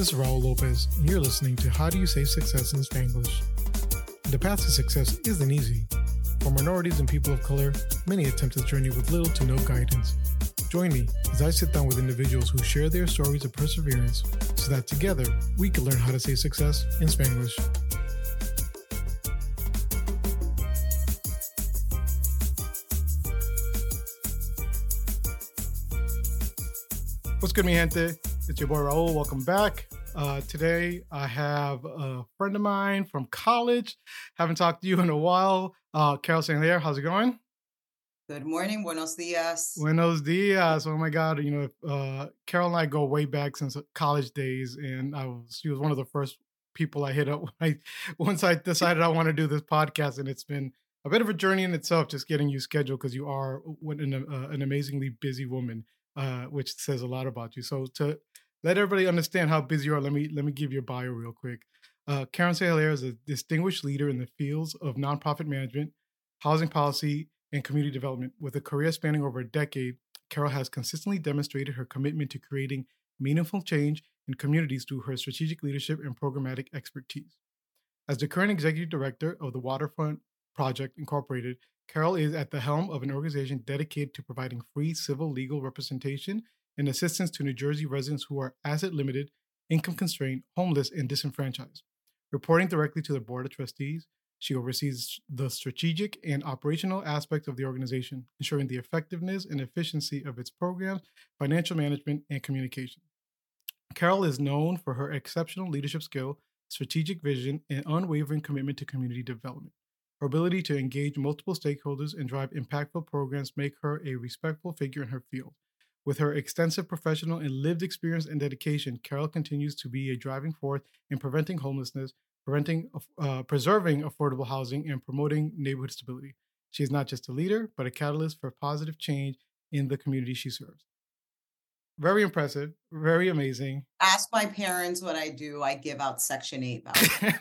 This is Raul Lopez, and you're listening to How Do You Say Success in Spanglish? The path to success isn't easy. For minorities and people of color, many attempt this journey with little to no guidance. Join me as I sit down with individuals who share their stories of perseverance so that together we can learn how to say success in Spanglish. What's good, mi gente? It's your boy Raul. Welcome back. Today I have a friend of mine from college. Haven't talked to you in a while. Carol St. Hilaire, how's it going? Good morning. Buenos dias. Buenos dias. Oh my God. Carol and I go way back since college days, and she was one of the first people I hit up once I decided I want to do this podcast, and it's been a bit of a journey in itself, just getting you scheduled because you are an amazingly busy woman, which says a lot about you. So to let everybody understand how busy you are, let me give you a bio real quick. Karen St. Hilaire is a distinguished leader in the fields of nonprofit management, housing policy, and community development. With a career spanning over a decade, Carol has consistently demonstrated her commitment to creating meaningful change in communities through her strategic leadership and programmatic expertise. As the current executive director of the Waterfront Project Incorporated, Carol is at the helm of an organization dedicated to providing free civil legal representation and assistance to New Jersey residents who are asset limited, income constrained, homeless, and disenfranchised. Reporting directly to the Board of Trustees, she oversees the strategic and operational aspects of the organization, ensuring the effectiveness and efficiency of its programs, financial management, and communication. Carol is known for her exceptional leadership skill, strategic vision, and unwavering commitment to community development. Her ability to engage multiple stakeholders and drive impactful programs make her a respectful figure in her field. With her extensive professional and lived experience and dedication, Carol continues to be a driving force in preventing homelessness, preserving affordable housing, and promoting neighborhood stability. She is not just a leader, but a catalyst for positive change in the community she serves. Very impressive, very amazing. Ask my parents what I do. I give out Section 8 vouchers.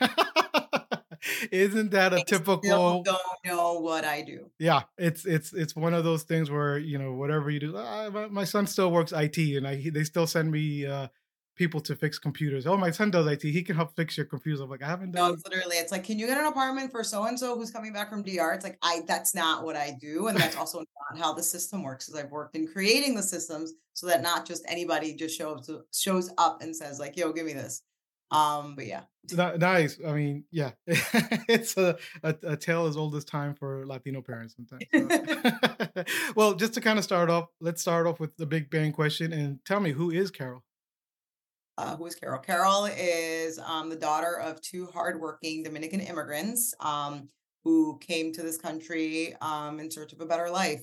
Isn't that a typical? Still don't know what I do. Yeah, it's one of those things where, whatever you do. My son still works IT, and they still send me people to fix computers. Oh, my son does IT. He can help fix your computers. I'm like, I haven't done. No, it's literally, it's like, can you get an apartment for so and so who's coming back from DR? It's like, that's not what I do, and that's also not how the system works. Because I've worked in creating the systems so that not just anybody just shows up and says like, "Yo, give me this." But yeah. Nice. I mean, yeah, it's a tale as old as time for Latino parents sometimes. So. Well, just to kind of start off, let's start off with the big bang question and tell me, who is Carol? Who is Carol? Carol is the daughter of two hardworking Dominican immigrants who came to this country in search of a better life.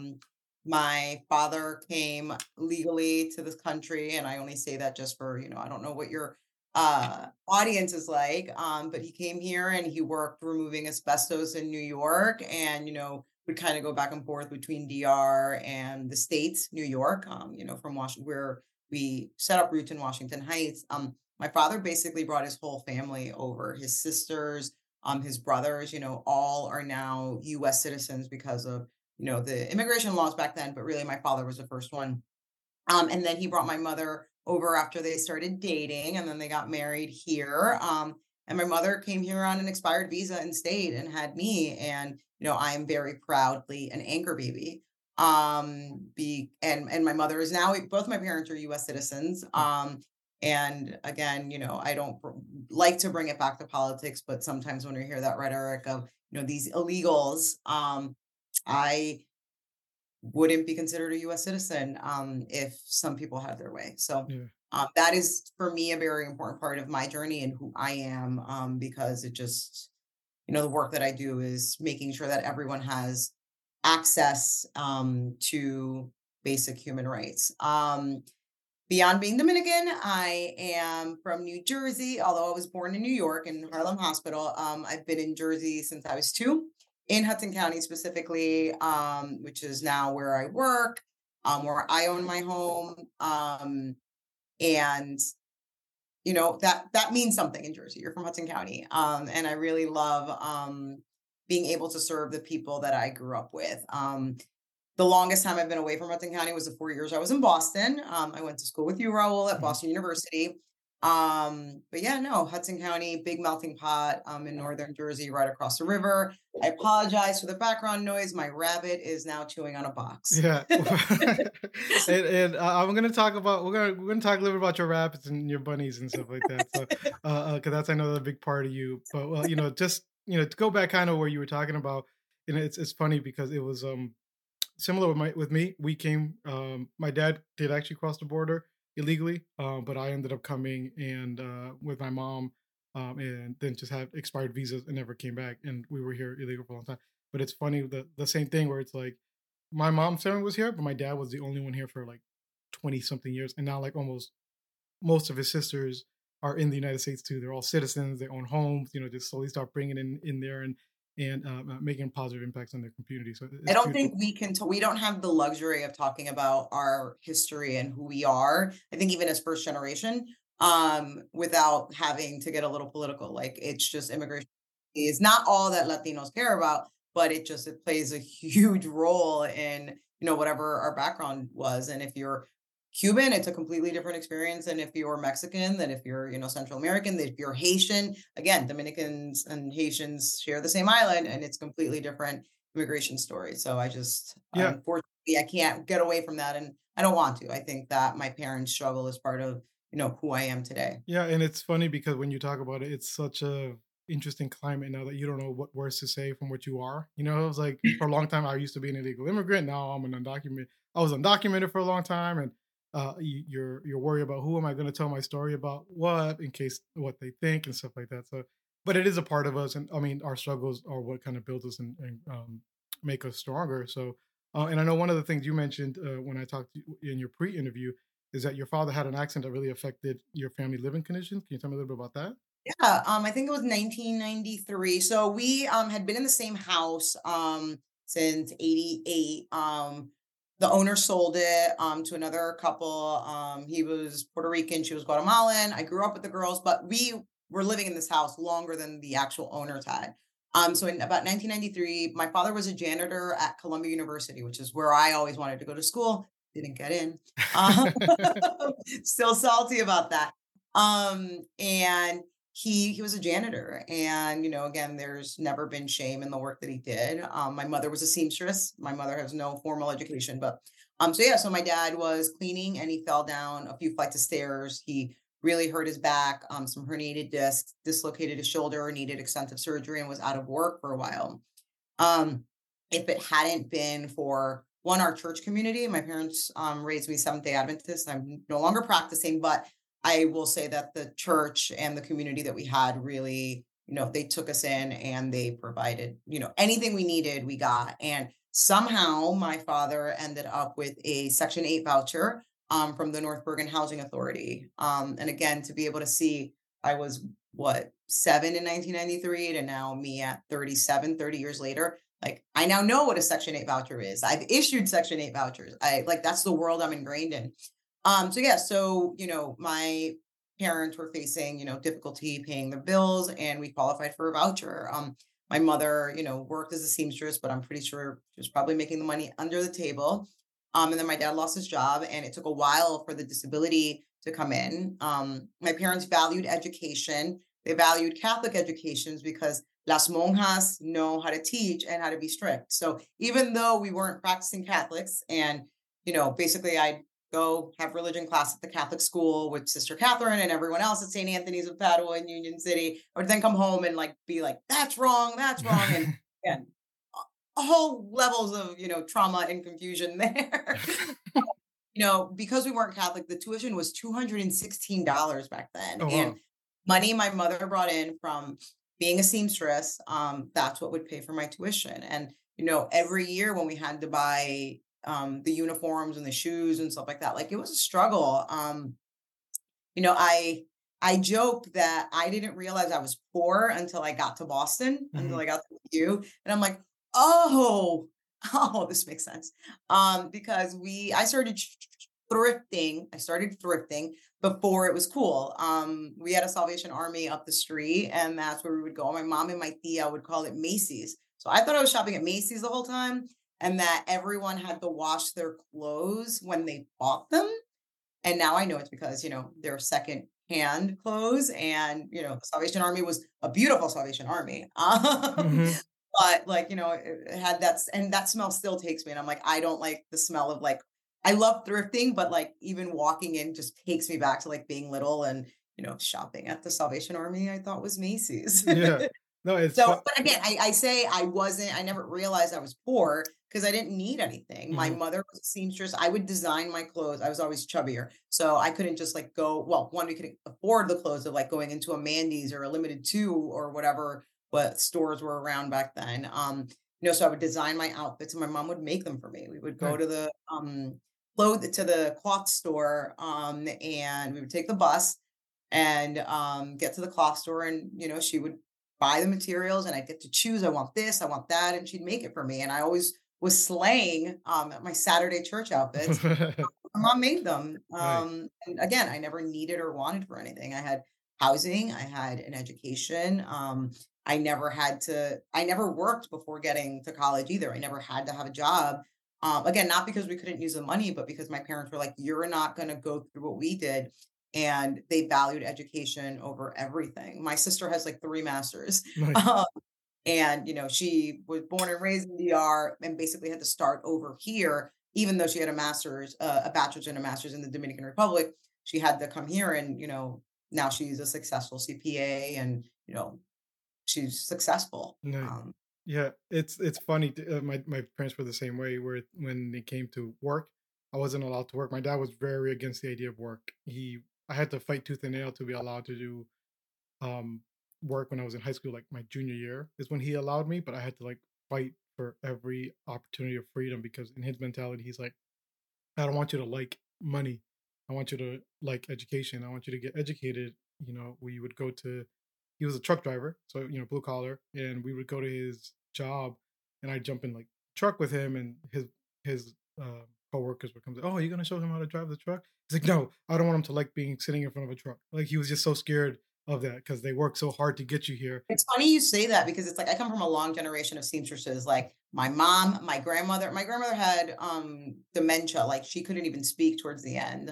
My father came legally to this country, and I only say that just for, I don't know what your audience is like, but he came here and he worked removing asbestos in New York, and would kind of go back and forth between DR and the States, New York, from Washington, where we set up roots in Washington Heights. My father basically brought his whole family over. His sisters, his brothers, all are now U.S. citizens because of the immigration laws back then. But really, my father was the first one. And then he brought my mother over after they started dating, and then they got married here. And my mother came here on an expired visa and stayed and had me. And I am very proudly an anchor baby. And my mother is now, both my parents are U.S. citizens. And again, I don't like to bring it back to politics, but sometimes when you hear that rhetoric of, these illegals, I wouldn't be considered a U.S. citizen if some people had their way. So that is, for me, a very important part of my journey and who I am, because it just, the work that I do is making sure that everyone has access to basic human rights. Beyond being Dominican, I am from New Jersey, although I was born in New York in Harlem Hospital. I've been in Jersey since I was 2, in Hudson County specifically, which is now where I work, where I own my home. And that means something in Jersey. You're from Hudson County. And I really love being able to serve the people that I grew up with. The longest time I've been away from Hudson County was the 4 years I was in Boston. I went to school with you, Raul, at Boston University. But yeah, no, Hudson County, big melting pot, in northern Jersey, right across the river. I apologize for the background noise. My rabbit is now chewing on a box. Yeah. And I'm gonna talk about we're gonna talk a little bit about your rabbits and your bunnies and stuff like that. So, because that's another big part of you. But well, just to go back kind of where you were talking about, it's funny because it was similar with me. We came. My dad did actually cross the border illegally, but I ended up coming and with my mom, and then just had expired visas and never came back, and we were here illegal for a long time. But it's funny the same thing where it's like my mom's family was here, but my dad was the only one here for like 20 something years, and now like almost most of his sisters are in the United States too. They're all citizens. They own homes. Just slowly start bringing in there and making positive impacts on their community. So I it's don't beautiful. think we don't have the luxury of talking about our history and who we are. I think even as first generation, without having to get a little political. Like it's just immigration is not all that Latinos care about, but it plays a huge role in, whatever our background was. And if you're Cuban, it's a completely different experience than if you're Mexican, than if you're, Central American, than if you're Haitian. Again, Dominicans and Haitians share the same island and it's completely different immigration story. So Yeah, unfortunately, I can't get away from that. And I don't want to. I think that my parents' struggle is part of, who I am today. yeah, and it's funny because when you talk about it, it's such a interesting climate now that you don't know what words to say from what you are. It was like for a long time I used to be an illegal immigrant. Now I'm an undocumented. I was undocumented for a long time, and you're worried about who am I going to tell my story about what in case what they think and stuff like that. So, but it is a part of us, and I mean our struggles are what kind of builds us and make us stronger. So, and I know one of the things you mentioned when I talked to you in your pre-interview is that your father had an accent that really affected your family living conditions. Can you tell me a little bit about that? Yeah, I think it was 1993. So we had been in the same house since 88. The owner sold it to another couple. He was Puerto Rican, she was Guatemalan. I grew up with the girls, but we were living in this house longer than the actual owners had. So in about 1993, my father was a janitor at Columbia University, which is where I always wanted to go to school. Didn't get in. Um, Still salty about that. And he was a janitor, and again, there's never been shame in the work that he did. My mother was a seamstress. My mother has no formal education, but so yeah, so my dad was cleaning and he fell down a few flights of stairs. He really hurt his back, some herniated discs, dislocated his shoulder, needed extensive surgery, and was out of work for a while. um if it hadn't been for one, our church community, my parents raised me Seventh Day Adventist. I'm no longer practicing, but I will say that the church and the community that we had really, they took us in and they provided, anything we needed, we got. And somehow my father ended up with a Section 8 voucher from the North Bergen Housing Authority. And again, to be able to see, I was what, 7 in 1993 to now me at 37, 30 years later. Like I now know what a Section 8 voucher is. I've issued Section 8 vouchers. I like that's the world I'm ingrained in. So yeah, so my parents were facing, difficulty paying their bills and we qualified for a voucher. My mother, worked as a seamstress, but I'm pretty sure she was probably making the money under the table. And then my dad lost his job and it took a while for the disability to come in. My parents valued education. They valued Catholic educations because las monjas know how to teach and how to be strict. So even though we weren't practicing Catholics and basically I go have religion class at the Catholic school with Sister Catherine and everyone else at St. Anthony's of Padua in Union City. I would then come home and like be like, that's wrong, that's wrong. And again, whole levels of, trauma and confusion there. Because we weren't Catholic, the tuition was $216 back then. Oh And wow. money my mother brought in from being a seamstress, that's what would pay for my tuition. And, every year when we had to buy the uniforms and the shoes and stuff like that, like it was a struggle. You know, I I joke that I didn't realize I was poor until I got to Boston, until Mhm. I got to you, and I'm like, "Oh, oh, this makes sense." Because I started thrifting. I started thrifting before it was cool. We had a Salvation Army up the street, and that's where we would go. My mom and my tia would call it Macy's. So I thought I was shopping at Macy's the whole time, and that everyone had to wash their clothes when they bought them. And now I know it's because, they're second hand clothes, and the Salvation Army was a beautiful Salvation Army. Mhm. But like, it had and that smell still takes me, and I'm like, I don't like the smell of like, I love thrifting, but like even walking in just takes me back to like being little and shopping at the Salvation Army. I thought was Macy's. Yeah. No, it's So, fun. but again, I say I never realized I was poor because I didn't need anything. My Mhm. mother was a seamstress. I would design my clothes. I was always chubbier. So I couldn't just like go, well, one, we could afford the clothes of like going into a Mandy's or a Limited Two or whatever, what stores were around back then. So I would design my outfits and my mom would make them for me. We would go Nice. to the to the cloth store, and we would take the bus and get to the cloth store, and she would buy the materials and I get to choose. I want this, I want that, and she'd make it for me. And I always was slaying at my Saturday church outfits. My mom made them. Nice. And again, I never needed or wanted for anything. I had housing, I had an education. I never worked before getting to college either. I never had to have a job. Again, not because we couldn't use the money, but because my parents were like, you're not going to go through what we did. And they valued education over everything. My sister has like three masters. Nice. And, she was born and raised in DR and basically had to start over here, even though she had a bachelor's and a master's in the Dominican Republic. She had to come here and, now she's a successful CPA and, she's successful. Nice. Yeah, it's funny. My parents were the same way. Where when it came to work, I wasn't allowed to work. My dad was very against the idea of work. I had to fight tooth and nail to be allowed to do um work when I was in high school. Like my junior year is when he allowed me, but I had to like fight for every opportunity of freedom because in his mentality, he's like, I don't want you to like money. I want you to like education. I want you to get educated. We would go to, he was a truck driver, so, blue collar, and we would go to his job and I'd jump in like truck with him and his coworkers would come say, oh, you're going to show him how to drive the truck? He's like, no, I don't want him to like being sitting in front of a truck. Like he was just so scared of that because they work so hard to get you here. It's funny you say that because it's like I come from a long generation of seamstresses. Like my mom, my grandmother. My grandmother had dementia, like she couldn't even speak towards the end.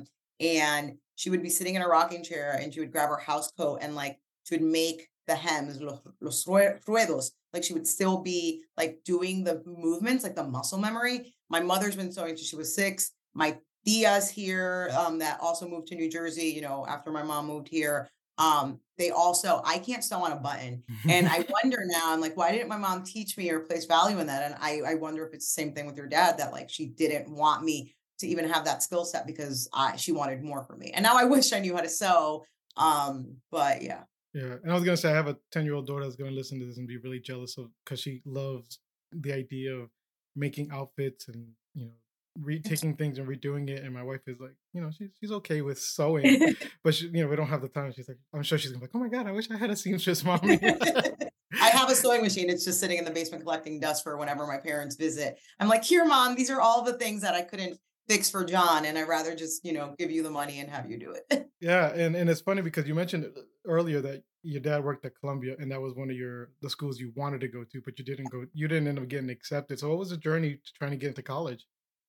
And she would be sitting in a rocking chair and she would grab her house coat and like she would make the hems, ruedos. Like she would still be like doing the movements, like the muscle memory. My mother's been sewing since she was 6. My tias here, that also moved to New Jersey, after my mom moved here, they also, I can't sew on a button. And I wonder now, I'm like, why didn't my mom teach me or place value in that? And I wonder if it's the same thing with your dad, that like she didn't want me to even have that skill set because she wanted more for me. And now I wish I knew how to sew. But yeah. Yeah, and I was gonna say I have a 10-year-old daughter that's gonna listen to this and be really jealous of because she loves the idea of making outfits and retaking things and redoing it. And my wife is like, she's okay with sewing, but we don't have the time. She's like, I'm sure she's gonna be like, oh my god, I wish I had a seamstress mommy. I have a sewing machine. It's just sitting in the basement collecting dust for whenever my parents visit. I'm like, here, mom, these are all the things that I couldn't fix for John. And I'd rather just, give you the money and have you do it. Yeah, and it's funny because you mentioned earlier that your dad worked at Columbia and that was one of the schools you wanted to go to, but you didn't end up getting accepted. So what was the journey to trying to get into college?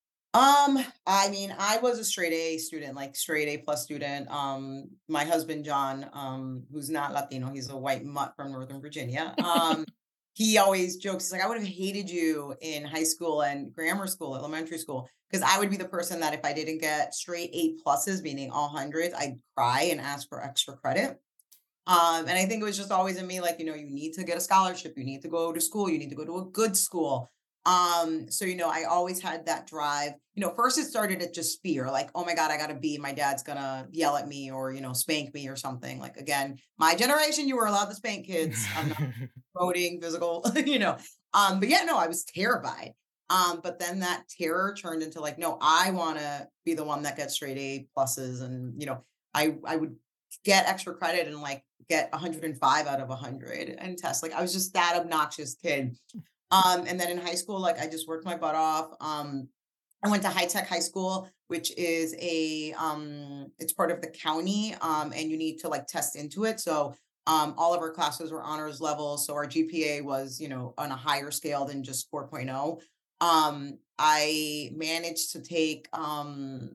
I mean, I was a straight A student, like straight A plus student. My husband, John, who's not Latino, he's a white mutt from Northern Virginia. He always jokes, he's like, I would have hated you in high school and grammar school, elementary school, because I would be the person that if I didn't get straight A pluses, meaning all hundreds, I'd cry and ask for extra credit. And I think it was just always in me, like, you need to get a scholarship, you need to go to school, you need to go to a good school. So, I always had that drive. First it started at just fear, like, oh my God, I gotta be, my dad's gonna yell at me or, spank me or something. Like again, my generation, you were allowed to spank kids. I'm not voting physical, but yeah, no, I was terrified. But then that terror turned into like, no, I wanna be the one that gets straight A pluses. And, I would get extra credit and like get 105 out of 100 and tests. Like I was just that obnoxious kid. And then in high school, like I just worked my butt off. I went to High Tech High School, which is it's part of the county, and you need to like test into it. So all of our classes were honors level. So our GPA was, on a higher scale than just 4.0. I managed to take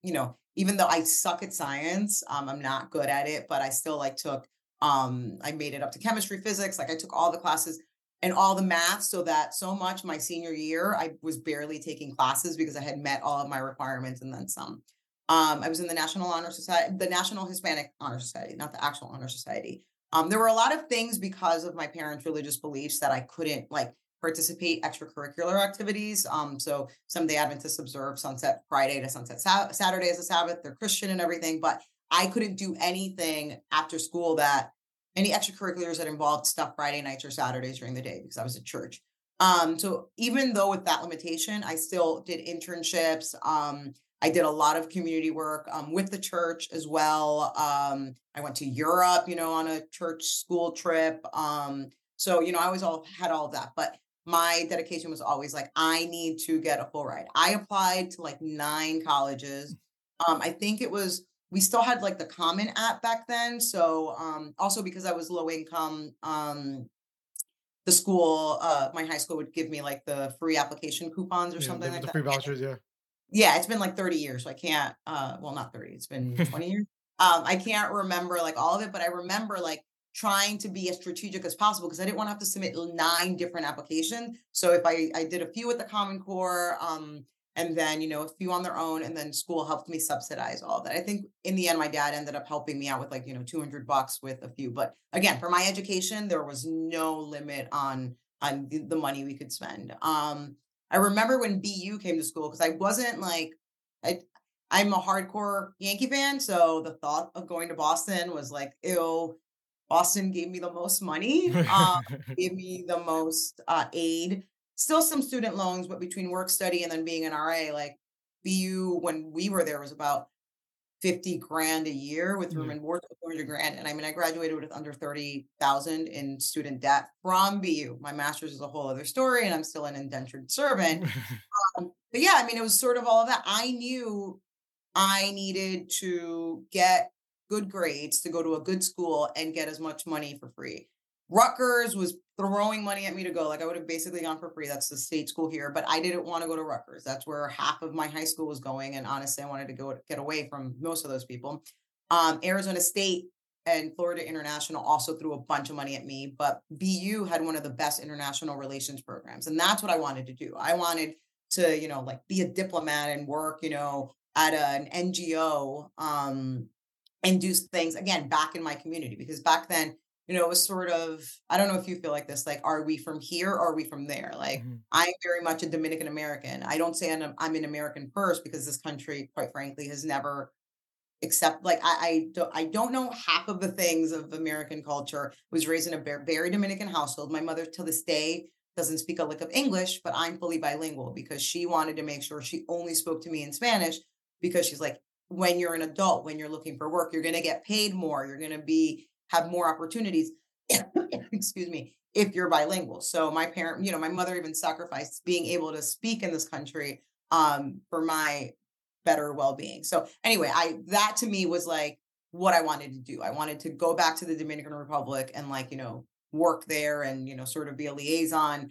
even though I suck at science, I'm not good at it, but I still like took, I made it up to chemistry, physics, like I took all the classes and all the math so that so much my senior year, I was barely taking classes because I had met all of my requirements and then some. I was in the National Honor Society, the National Hispanic Honor Society, not the actual Honor Society. There were a lot of things because of my parents' religious beliefs that I couldn't like participate extracurricular activities. So some of the Adventists observe sunset Friday to sunset Saturday as a Sabbath. They're Christian and everything, but I couldn't do anything after school that any extracurriculars that involved stuff Friday nights or Saturdays during the day because I was at church. So even though with that limitation, I still did internships. I did a lot of community work with the church as well. I went to Europe, on a church school trip. So, I always all had all of that, but my dedication was always like, I need to get a full ride. I applied to like 9 colleges. I think we still had like the Common app back then. So, also because I was low income, the school, my high school would give me like the free application coupons or Yeah, something like the that. free vouchers. Yeah. Yeah, it's been like 30 years, so I can't, well, not 30, it's been 20 years. I can't remember like all of it, but I remember like trying to be as strategic as possible because I didn't want to have to submit 9 different applications. So if I did a few with the Common Core, and then, a few on their own, and then school helped me subsidize all of that. I think in the end, my dad ended up helping me out with like, $200 with a few. But again, for my education, there was no limit on the money we could spend. I remember when BU came to school because I wasn't like I I'm a hardcore Yankee fan, so the thought of going to Boston was like, ew. Boston gave me the most money, gave me the most aid. Still some student loans, but between work study and then being an RA, like BU when we were there was about 50 grand a year with room Yeah. and board, so 400 grand. And I mean, I graduated with under 30,000 in student debt from BU. My master's is a whole other story, and I'm still an indentured servant. But yeah, I mean, it was sort of all of that. I knew I needed to get good grades to go to a good school and get as much money for free. Rutgers was throwing money at me to go. Like I would have basically gone for free. That's the state school here, but I didn't want to go to Rutgers. That's where half of my high school was going. And honestly, I wanted to get away from most of those people. Arizona State and Florida International also threw a bunch of money at me, but BU had one of the best international relations programs. And that's what I wanted to do. I wanted to, like be a diplomat and work, at an NGO, and do things again back in my community because back then, it was sort of, I don't know if you feel like this, like, are we from here or are we from there? Like, Mhm. I'm very much a Dominican American. I don't say I'm an American first because this country, quite frankly, has never except like I don't know half of the things of American culture. Was raised in a very Dominican household. My mother to this day doesn't speak a lick of English, but I'm fully bilingual because she wanted to make sure she only spoke to me in Spanish because she's like, when you're an adult, when you're looking for work, you're going to get paid more. You're going to have more opportunities. Excuse me, if you're bilingual. So my parent, my mother even sacrificed being able to speak in this country for my better well-being. So anyway, I that to me was like what I wanted to do. I wanted to go back to the Dominican Republic and like, work there and, sort of be a liaison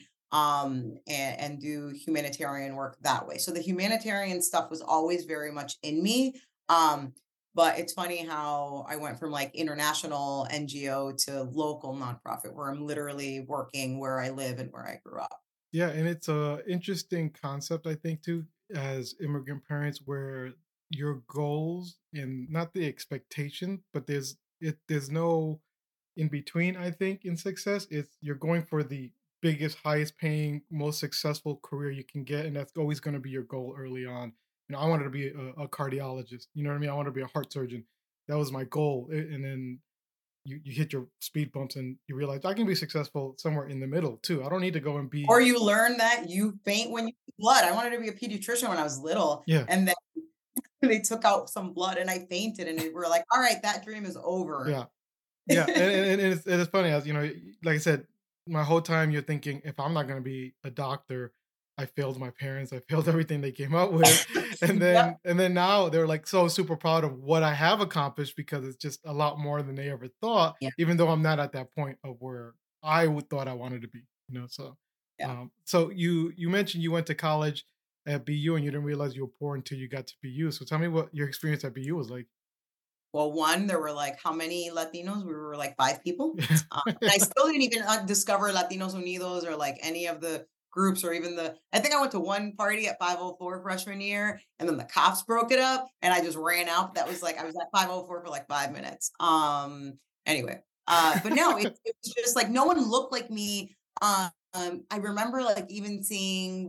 and do humanitarian work that way. So the humanitarian stuff was always very much in me. But it's funny how I went from like international NGO to local nonprofit where I'm literally working where I live and where I grew up. Yeah, and it's a interesting concept, I think, too, as immigrant parents, where your goals and not the expectation, but there's no in between. I think in success, it's you're going for the biggest, highest paying, most successful career you can get, and that's always going to be your goal early on. I wanted to be a cardiologist. You know what I mean? I wanted to be a heart surgeon. That was my goal, and then you hit your speed bumps and you realize I can be successful somewhere in the middle too. I don't need to go and Or be you learn that you faint when you see blood. I wanted to be a pediatrician when I was little, yeah, and then they took out some blood and I fainted, and they were like, "All right, that dream is over." yeah, yeah. And it's funny as like I said, my whole time you're thinking if I'm not going to be a doctor, I failed my parents. I failed everything they came up with, and Yep. then now they're like so super proud of what I have accomplished because it's just a lot more than they ever thought. Yeah, Even though I'm not at that point of where I would thought I wanted to be. So yeah. so you mentioned you went to college. at BU and you didn't realize you were poor until you got to BU. So tell me what your experience at BU was like. Well, one, there were like how many Latinos? We were like 5 people. And I still didn't even discover Latinos Unidos or like any of the groups or even I think I went to one party at 504 freshman year and then the cops broke it up and I just ran out. That was like, I was at 504 for like 5 minutes. Anyway, but no, it was just like no one looked like me. I remember like even seeing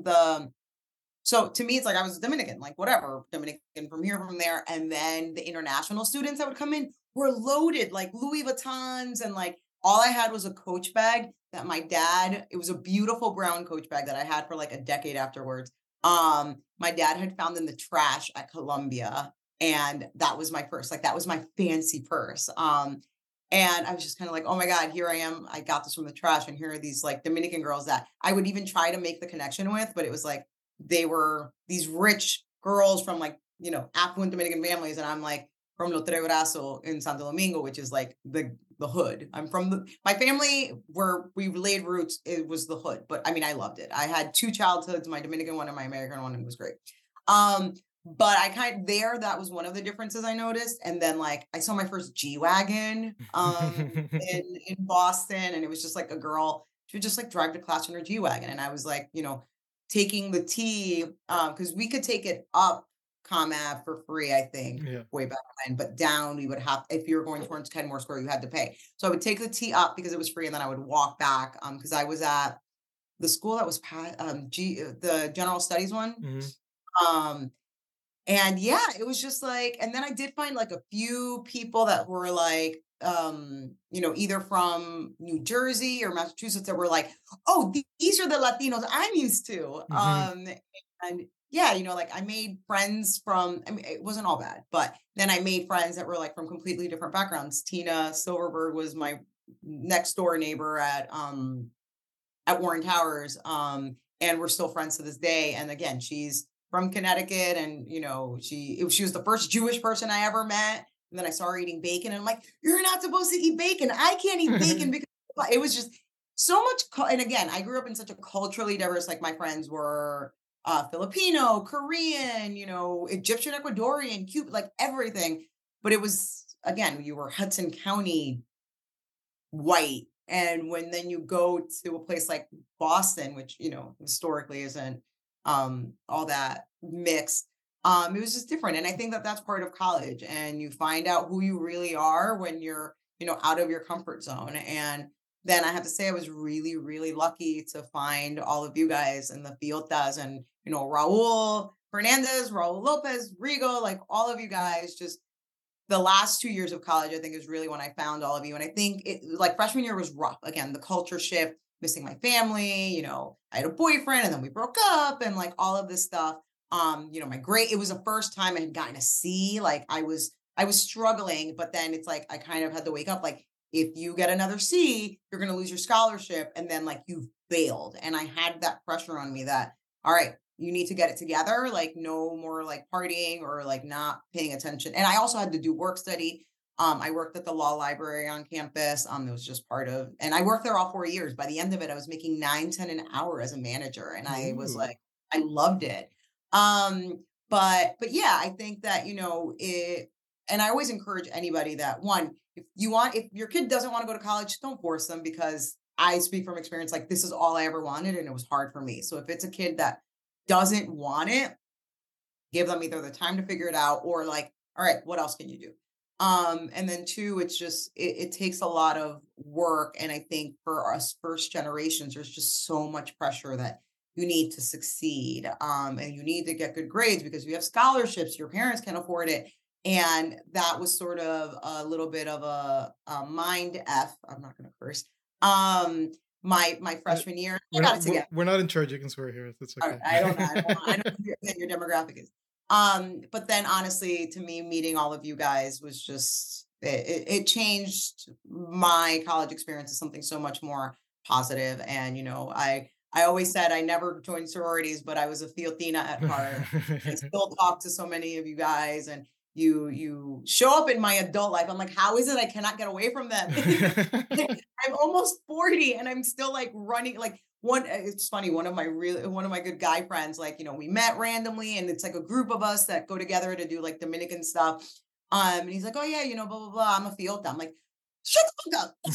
so to me, it's like I was Dominican, like whatever, Dominican from here, from there. And then the international students that would come in were loaded, like Louis Vuittons. And like all I had was a Coach bag that my dad, it was a beautiful brown Coach bag that I had for like a decade afterwards. My dad had found in the trash at Columbia. And that was my purse. Like that was my fancy purse. And I was just kind of like, oh my God, here I am. I got this from the trash. And here are these like Dominican girls that I would even try to make the connection with, but it was like, they were these rich girls from like, affluent Dominican families. And I'm like from Los Tres Brazos in Santo Domingo, which is like the hood. I'm from my family where we laid roots. It was the hood, but I mean, I loved it. I had 2 childhoods, my Dominican one and my American one, and it was great. But I that was one of the differences I noticed. And then like, I saw my first G-Wagon, in Boston, and it was just like a girl, she would just like drive to class in her G-Wagon. And I was like, taking the T, because we could take it up ComAv for free, I think, way back when, but down we would have, if you were going towards Kenmore Square, you had to pay. So I would take the T up because it was free, and then I would walk back, because I was at the school that was the general studies one. Mm-hmm. And yeah, it was just like, and then I did find like a few people that were like, either from New Jersey or Massachusetts that were like, oh, these are the Latinos I'm used to. Mm-hmm. And yeah, like I made friends I mean, it wasn't all bad, but then I made friends that were like from completely different backgrounds. Tina Silverberg was my next door neighbor at Warren Towers. And we're still friends to this day. And again, she's from Connecticut, and she was the first Jewish person I ever met. And then I saw her eating bacon, and I'm like, you're not supposed to eat bacon. I can't eat bacon because it was just so much. And again, I grew up in such a culturally diverse, like my friends were Filipino, Korean, Egyptian, Ecuadorian, Cuban, like everything. But it was, again, you were Hudson County white. And then you go to a place like Boston, which, historically isn't all that mixed. It was just different. And I think that that's part of college, and you find out who you really are when you're, out of your comfort zone. And then I have to say, I was really, really lucky to find all of you guys in the Fiotas and, Raul Fernandez, Raul Lopez, Rigo, like all of you guys. Just the last 2 years of college, I think, is really when I found all of you. And I think like freshman year was rough. Again, the culture shift, missing my family, I had a boyfriend and then we broke up and like all of this stuff. My grade, it was the first time I had gotten a C. Like I was struggling, but then it's like, I kind of had to wake up. Like, if you get another C, you're going to lose your scholarship. And then like you've failed. And I had that pressure on me that, all right, you need to get it together. Like no more like partying or like not paying attention. And I also had to do work study. I worked at the law library on campus. It was just part of, and I worked there all 4 years. By the end of it, I was making $9-10 an hour as a manager. And I was like, I loved it. But yeah, I think that, and I always encourage anybody that if your kid doesn't want to go to college, don't force them, because I speak from experience. Like this is all I ever wanted, and it was hard for me. So if it's a kid that doesn't want it, give them either the time to figure it out, or like, all right, what else can you do? And then 2, it's just, it takes a lot of work. And I think for us first generations, there's just so much pressure that you need to succeed. And you need to get good grades because you have scholarships, your parents can afford it. And that was sort of a little bit of a mind F. I'm not going to curse. My freshman year, I got it together. We're not in charge. You can swear here. That's okay. I don't know. I don't know what your demographic is. But then honestly, to me, meeting all of you guys was just, it changed my college experience to something so much more positive. And, I always said I never joined sororities, but I was a Fiotina at heart. I still talk to so many of you guys, and you show up in my adult life. I'm like, how is it I cannot get away from them? I'm almost 40 and I'm still like running. Like it's funny, one of my good guy friends, like, we met randomly and it's like a group of us that go together to do like Dominican stuff. And he's like, "Oh yeah, blah blah blah. I'm a fiota." I'm like, "Shut the fuck up."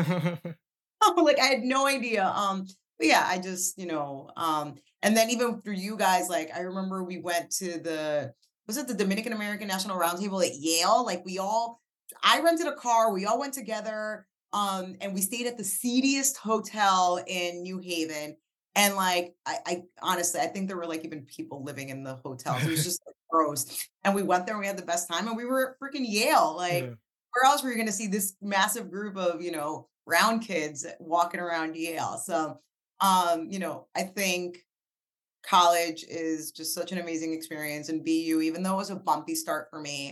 Like I had no idea. But yeah, I just, and then even through you guys, like I remember we went to was it the Dominican American National Roundtable at Yale? Like I rented a car, we all went together, and we stayed at the seediest hotel in New Haven. And like, I honestly, I think there were like even people living in the hotels. It was just like, gross. And we went there and we had the best time and we were at freaking Yale. Like, Yeah. where else were you going to see this massive group of, brown kids walking around Yale? So, I think college is just such an amazing experience, and BU, even though it was a bumpy start for me,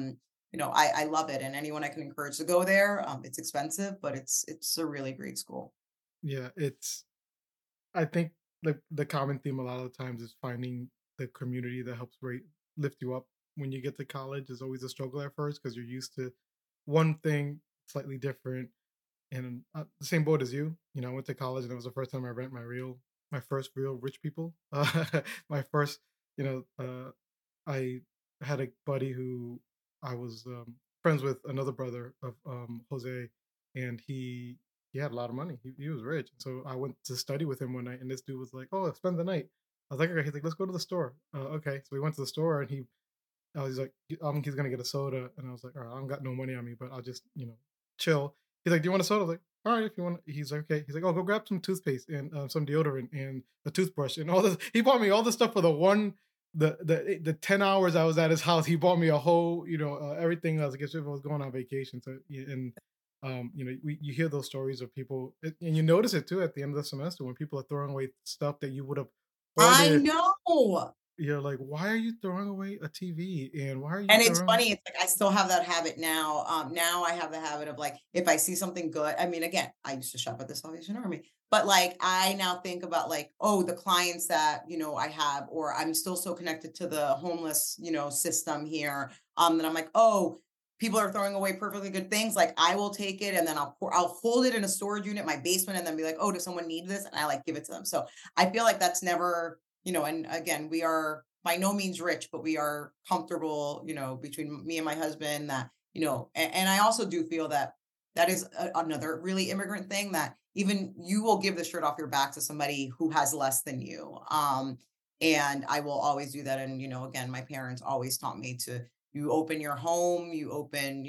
I love it. And anyone I can encourage to go there, it's expensive, but it's a really great school. Yeah, I think the common theme a lot of the times is finding the community that helps lift you up when you get to college is always a struggle at first because you're used to one thing slightly different. And the same boat as you, I went to college and it was the first time I met my first real rich people. My first, you know, I had a buddy who I was friends with another brother of Jose, and he had a lot of money. He was rich, so I went to study with him one night, and this dude was like, "Oh, spend the night." I was like, "Okay." He's like, "Let's go to the store." Okay, so we went to the store, and he's like, he's gonna get a soda, and I was like, "All right, I don't got no money on me, but I'll just chill." He's like, "Do you want a soda?" I was like, "All right, if you want." He's like, "Okay." He's like, "Oh, go grab some toothpaste and some deodorant and a toothbrush and all this." He bought me all this stuff for the 10 hours I was at his house. He bought me a whole everything. I was like, if I was going on vacation. So and you hear those stories of people, and you notice it too at the end of the semester when people are throwing away stuff that you would have I hoarded. know. You're like, why are you throwing away a TV? And why are you And it's throwing? funny, it's like I still have that habit now. Now I have the habit of like, if I see something good, I mean, again, I used to shop at the Salvation Army, but like I now think about like, oh, the clients that, I have, or I'm still so connected to the homeless, system here. That I'm like, oh, people are throwing away perfectly good things. Like I will take it and then I'll hold it in a storage unit in my basement and then be like, oh, does someone need this? And I like give it to them. So I feel like that's never, and again, we are by no means rich, but we are comfortable, between me and my husband that, and I also do feel that that is another really immigrant thing that even you will give the shirt off your back to somebody who has less than you. And I will always do that. And, again, my parents always taught me to, you open your home, you open,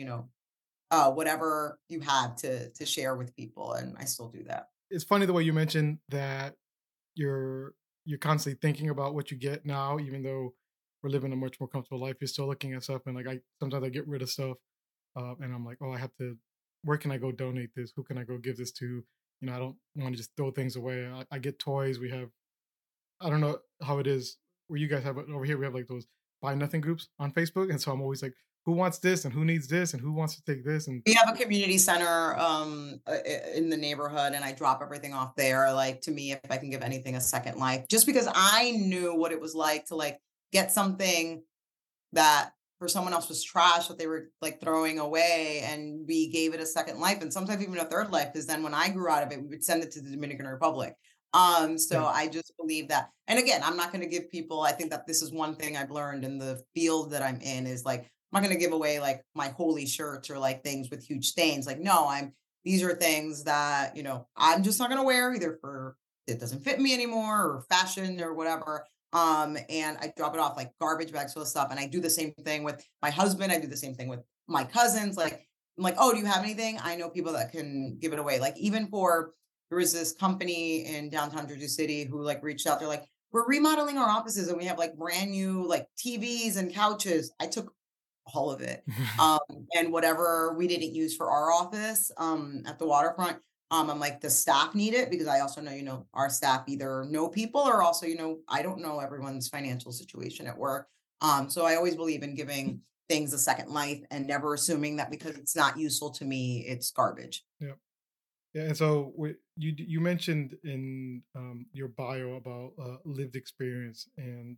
whatever you have to share with people. And I still do that. It's funny the way you mentioned that you're you're constantly thinking about what you get now, even though we're living a much more comfortable life. You're still looking at stuff, and like I sometimes I get rid of stuff, and I'm like, oh, I have to. Where can I go donate this? Who can I go give this to? I don't want to just throw things away. I get toys. We have I don't know how it is where you guys have it over here. We have like those buy nothing groups on Facebook, and so I'm always like, who wants this and who needs this and who wants to take this and We have a community center, in the neighborhood, and I drop everything off there. Like to me, if I can give anything a second life, just because I knew what it was like to like get something that for someone else was trash that they were like throwing away, and we gave it a second life, and sometimes even a third life. Because then when I grew out of it, we would send it to the Dominican Republic. So yeah, I just believe that. And again, I'm not going to give people. I think that this is one thing I've learned in the field that I'm in is like I'm not going to give away like my holy shirts or like things with huge stains. Like, no, these are things that, I'm just not going to wear either for it doesn't fit me anymore or fashion or whatever. And I drop it off like garbage bags full of stuff. And I do the same thing with my husband. I do the same thing with my cousins. Like, I'm like, oh, do you have anything? I know people that can give it away. Like, even for there was this company in downtown Jersey City who like reached out. They're like, we're remodeling our offices and we have like brand new like TVs and couches. I took all of it. Um, and whatever we didn't use for our office at the waterfront, I'm like, the staff need it because I also know, our staff either know people or also, I don't know everyone's financial situation at work. So I always believe in giving things a second life and never assuming that because it's not useful to me, it's garbage. yeah. Yeah, and so you mentioned in your bio about lived experience,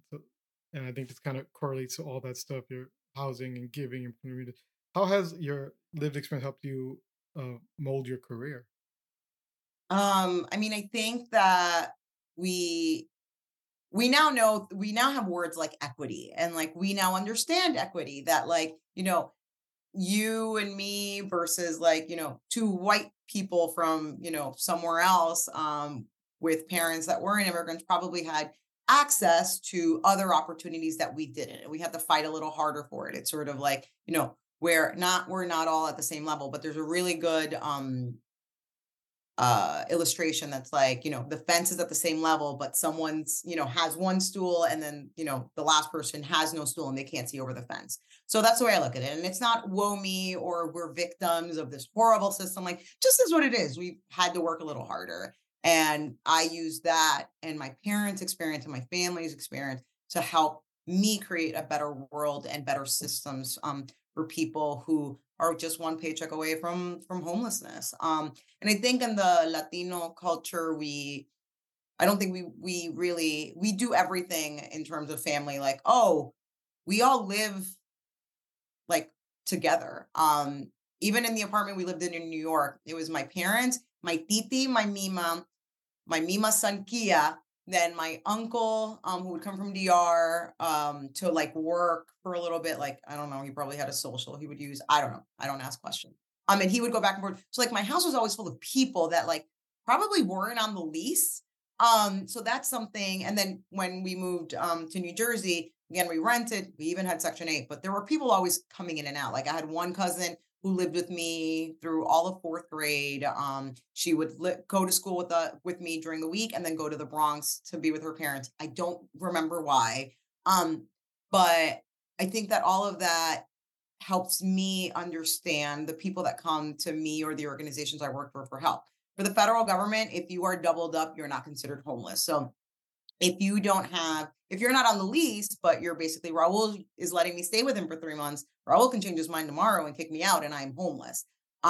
and I think this kind of correlates to all that stuff, your housing and giving and community. How has your lived experience helped you mold your career? I mean, I think that we we now have words like equity, and like we now understand equity, that like, you and me versus like, two white people from, somewhere else, with parents that weren't immigrants, probably had access to other opportunities that we didn't. And we had to fight a little harder for it. It's sort of like, we're not all at the same level, but there's a really good illustration that's like, the fence is at the same level, but someone's, has one stool, and then, the last person has no stool and they can't see over the fence. So that's the way I look at it. And it's not woe me or we're victims of this horrible system. Like, just is what it is. We had to work a little harder. And I use that and my parents' experience and my family's experience to help me create a better world and better systems, for people who are just one paycheck away from homelessness. And I think in the Latino culture, I don't think we really we do everything in terms of family. Like, oh, we all live like together. Even in the apartment we lived in New York, it was my parents, my titi, my Mima son Kia, then my uncle, who would come from DR, to like work for a little bit. Like, I don't know, he probably had a social he would use. I don't know. I don't ask questions. And he would go back and forth. So like my house was always full of people that like probably weren't on the lease. So that's something. And then when we moved to New Jersey, again, we rented, we even had Section 8, but there were people always coming in and out. Like I had one cousin who lived with me through all of fourth grade. She would go to school with me during the week and then go to the Bronx to be with her parents. I don't remember why, but I think that all of that helps me understand the people that come to me or the organizations I work for help. For the federal government, if you are doubled up, you're not considered homeless. So if you're not on the lease, but you're basically Raul is letting me stay with him for 3 months, Raul can change his mind tomorrow and kick me out and I'm homeless.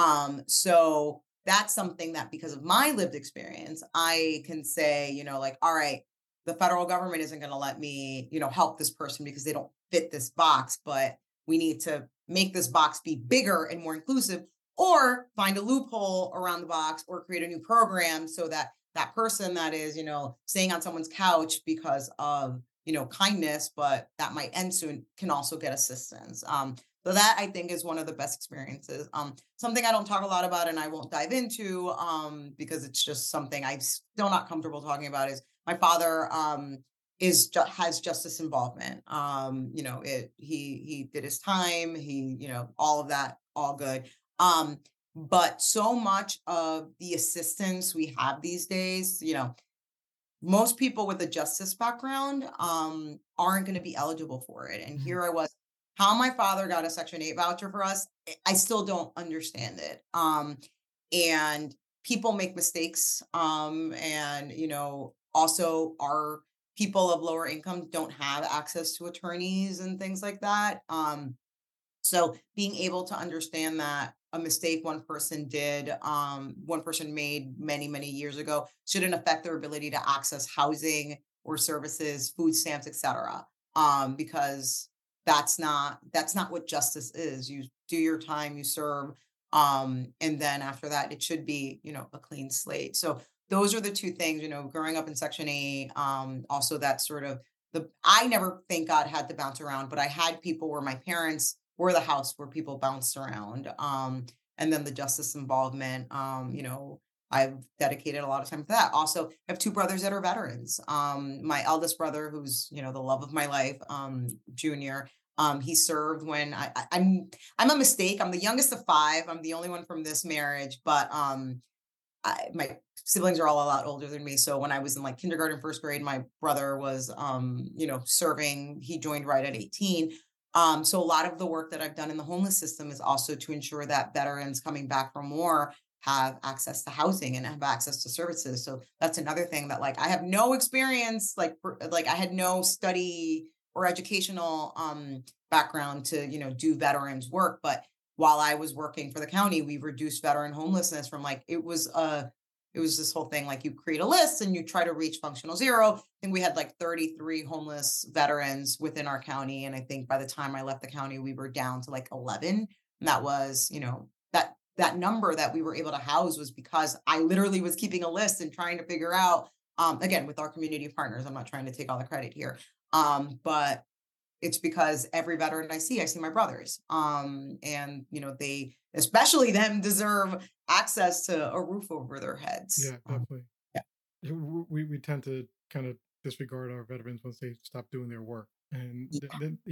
So that's something that because of my lived experience, I can say, like, all right, the federal government isn't going to let me, help this person because they don't fit this box, but we need to make this box be bigger and more inclusive, or find a loophole around the box or create a new program so that that person that is, staying on someone's couch because of, kindness, but that might end soon, can also get assistance. So that I think is one of the best experiences. Something I don't talk a lot about and I won't dive into, because it's just something I'm still not comfortable talking about, is my father, has justice involvement. He did his time, all of that, all good. But so much of the assistance we have these days, most people with a justice background, aren't going to be eligible for it. And Mhm. here I was, how my father got a Section 8 voucher for us, I still don't understand it. And people make mistakes. And, also our people of lower income don't have access to attorneys and things like that. So being able to understand that a mistake one person made many, many years ago, shouldn't affect their ability to access housing or services, food stamps, etc. Because that's not what justice is. You do your time, you serve, and then after that, it should be, a clean slate. So those are the two things, growing up in Section 8, also that sort of I never, thank God, had to bounce around, but I had people where my parents were the house where people bounced around. And then the justice involvement, I've dedicated a lot of time to that. Also, I have two brothers that are veterans. My eldest brother, who's, the love of my life, Junior, he served when I'm a mistake. I'm the youngest of five. I'm the only one from this marriage, but my siblings are all a lot older than me. So when I was in like kindergarten, first grade, my brother was, serving. He joined right at 18. So a lot of the work that I've done in the homeless system is also to ensure that veterans coming back from war have access to housing and have access to services. So that's another thing that like I have no experience, like I had no study or educational background to, do veterans work, but while I was working for the county, we reduced veteran homelessness from like it was this whole thing like you create a list and you try to reach functional zero. I think we had like 33 homeless veterans within our county, and I think by the time I left the county, we were down to like 11. And that was, that that number that we were able to house was because I literally was keeping a list and trying to figure out, again, with our community partners, I'm not trying to take all the credit here. But it's because every veteran I see my brothers. And they, especially them, deserve access to a roof over their heads. Yeah, definitely. Yeah. We tend to kind of disregard our veterans once they stop doing their work, and Yeah. then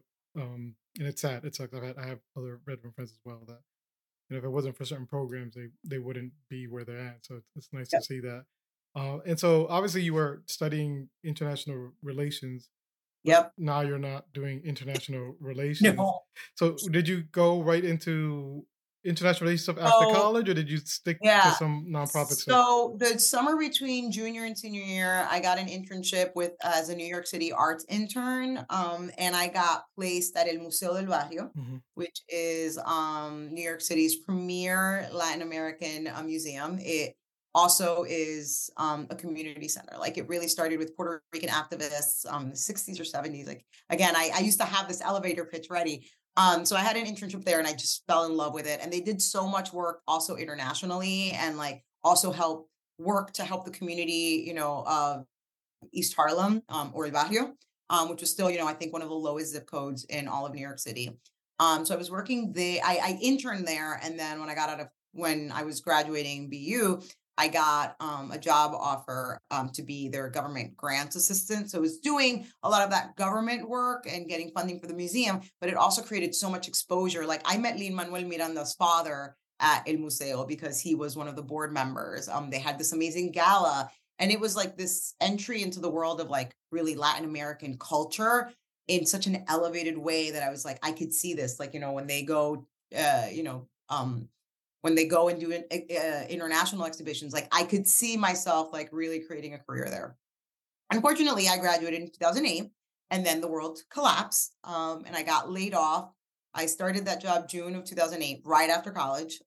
and it's sad. It's like I have other veteran friends as well that if it wasn't for certain programs, they wouldn't be where they're at. So it's nice to Yep. see that. And so obviously you were studying international relations, but Yep. now you're not doing international relations. No. So did you go right into international relations stuff after So college, or did you stick to yeah. some nonprofit stuff? So the summer between junior and senior year, I got an internship with as a New York City arts intern. And I got placed at El Museo del Barrio, Hmm. which is New York City's premier Latin American museum. It also is a community center. Like it really started with Puerto Rican activists in the 60s or 70s. Like again, I used to have this elevator pitch ready. So I had an internship there and I just fell in love with it. And they did so much work also internationally and like also help the community, of East Harlem, or El Barrio, which was still, I think one of the lowest zip codes in all of New York City. So I was working there, I interned there. And then when I was graduating BU, I got a job offer to be their government grants assistant. So I was doing a lot of that government work and getting funding for the museum, but it also created so much exposure. Like I met Lin Manuel Miranda's father at El Museo because he was one of the board members. They had this amazing gala, and it was like this entry into the world of like really Latin American culture in such an elevated way that I was like, I could see this, like, when they go, uh, you know, um, when they go and do international exhibitions, like I could see myself like really creating a career there. Unfortunately, I graduated in 2008 and then the world collapsed, and I got laid off. I started that job June of 2008, right after college.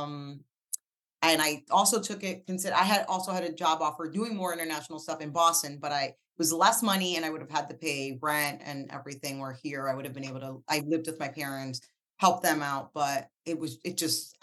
And I also I had also had a job offer doing more international stuff in Boston, but it was less money and I would have had to pay rent and everything. Where here I would have been able to, I lived with my parents, help them out, but it just,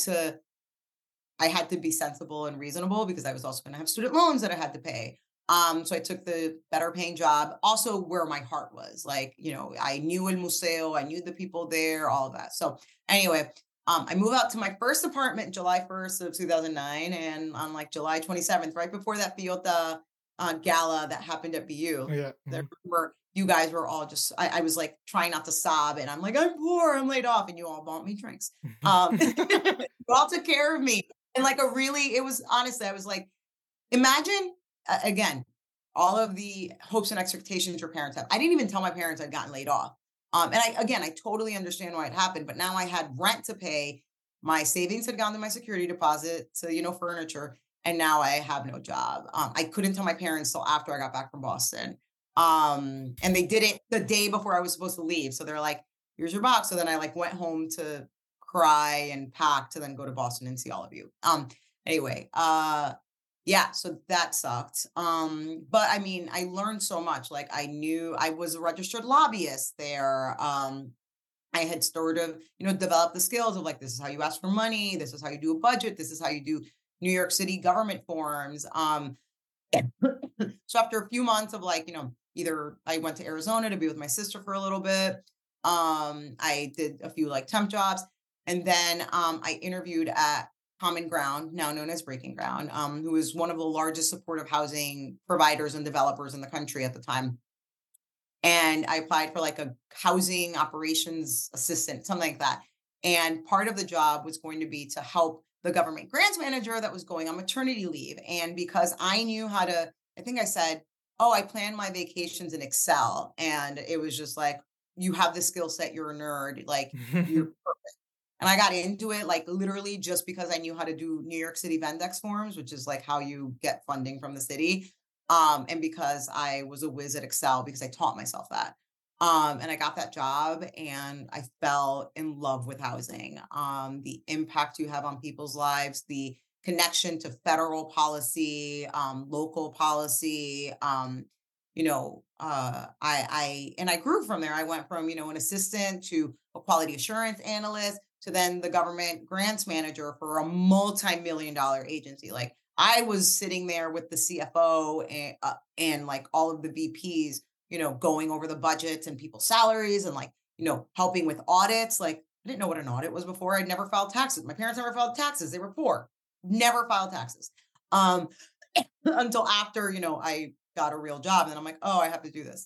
I had to be sensible and reasonable because I was also going to have student loans that I had to pay. So I took the better paying job, also where my heart was. Like, I knew El Museo, I knew the people there, all of that. So anyway, I moved out to my first apartment July 1st of 2009. And on like July 27th, right before that Fiota gala that happened at BU, Yeah. I Mhm. remember you guys were all just, I was like trying not to sob. And I'm like, I'm poor, I'm laid off. And you all bought me drinks. You all took care of me. And like it was honestly, I was like, imagine again, all of the hopes and expectations your parents have. I didn't even tell my parents I'd gotten laid off. And I totally understand why it happened, but now I had rent to pay. My savings had gone to my security deposit to, furniture. And now I have no job. I couldn't tell my parents till after I got back from Boston. And they did it the day before I was supposed to leave. So they're like, here's your box. So then I like went home to cry and pack to then go to Boston and see all of you. Anyway, yeah, so that sucked. But I mean, I learned so much. Like I knew I was a registered lobbyist there. I had sort of, developed the skills of like, this is how you ask for money. This is how you do a budget. This is how you do New York City government forms. So after a few months of like, either I went to Arizona to be with my sister for a little bit. I did a few like temp jobs. And then I interviewed at Common Ground, now known as Breaking Ground, who is one of the largest supportive housing providers and developers in the country at the time. And I applied for like a housing operations assistant, something like that. And part of the job was going to be to help the government grants manager that was going on maternity leave. And because I knew how to, I think I said, oh, I plan my vacations in Excel. And it was just like, you have the skill set, you're a nerd, like you're perfect. And I got into it like literally just because I knew how to do New York City Vendex forms, which is like how you get funding from the city. And because I was a whiz at Excel because I taught myself that. And I got that job and I fell in love with housing. The impact you have on people's lives, the connection to federal policy, local policy, I grew from there. I went from, an assistant to a quality assurance analyst to then the government grants manager for a multi-million dollar agency. Like I was sitting there with the CFO and like all of the VPs, going over the budgets and people's salaries and like, helping with audits. Like I didn't know what an audit was before. I'd never filed taxes. My parents never filed taxes. They were poor, never filed taxes. Um, until after, I got a real job. And then I'm like, oh, I have to do this.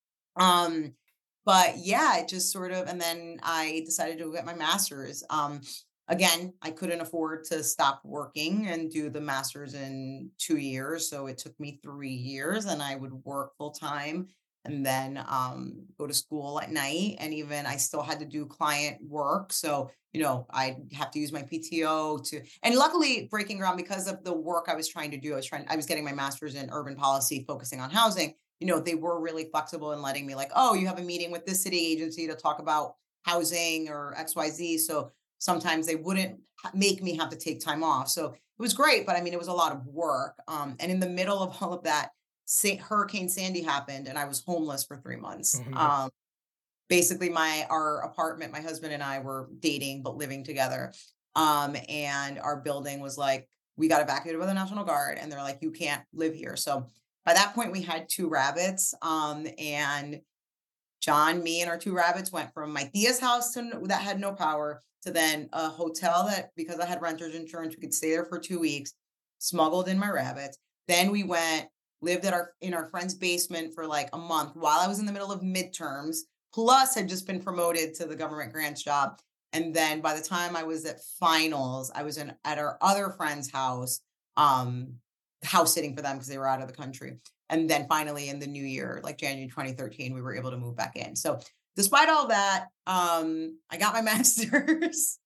Um, but yeah, it just sort of, and then I decided to get my master's. Again, I couldn't afford to stop working and do the master's in 2 years. So it took me 3 years and I would work full time and then go to school at night. And even I still had to do client work. So, I'd have to use my PTO and luckily breaking ground because of the work I was trying to do. I was getting my master's in urban policy, focusing on housing. They were really flexible in letting me like, oh, you have a meeting with this city agency to talk about housing or XYZ. So sometimes they wouldn't make me have to take time off. So it was great, but I mean, it was a lot of work. And in the middle of all of that, Hurricane Sandy happened and I was homeless for 3 months. Oh, no. Basically our apartment, my husband and I were dating, but living together. And our building was like, we got evacuated by the National Guard and they're like, you can't live here. So by that point we had two rabbits. And John, me and our two rabbits went from my tia's house that had no power to then a hotel that, because I had renter's insurance, we could stay there for 2 weeks, smuggled in my rabbits. Then we lived in our friend's basement for like a month while I was in the middle of midterms, plus had just been promoted to the government grants job. And then by the time I was at finals, I was at our other friend's house, house sitting for them because they were out of the country. And then finally in the new year, like January 2013, we were able to move back in. So despite all that, I got my master's.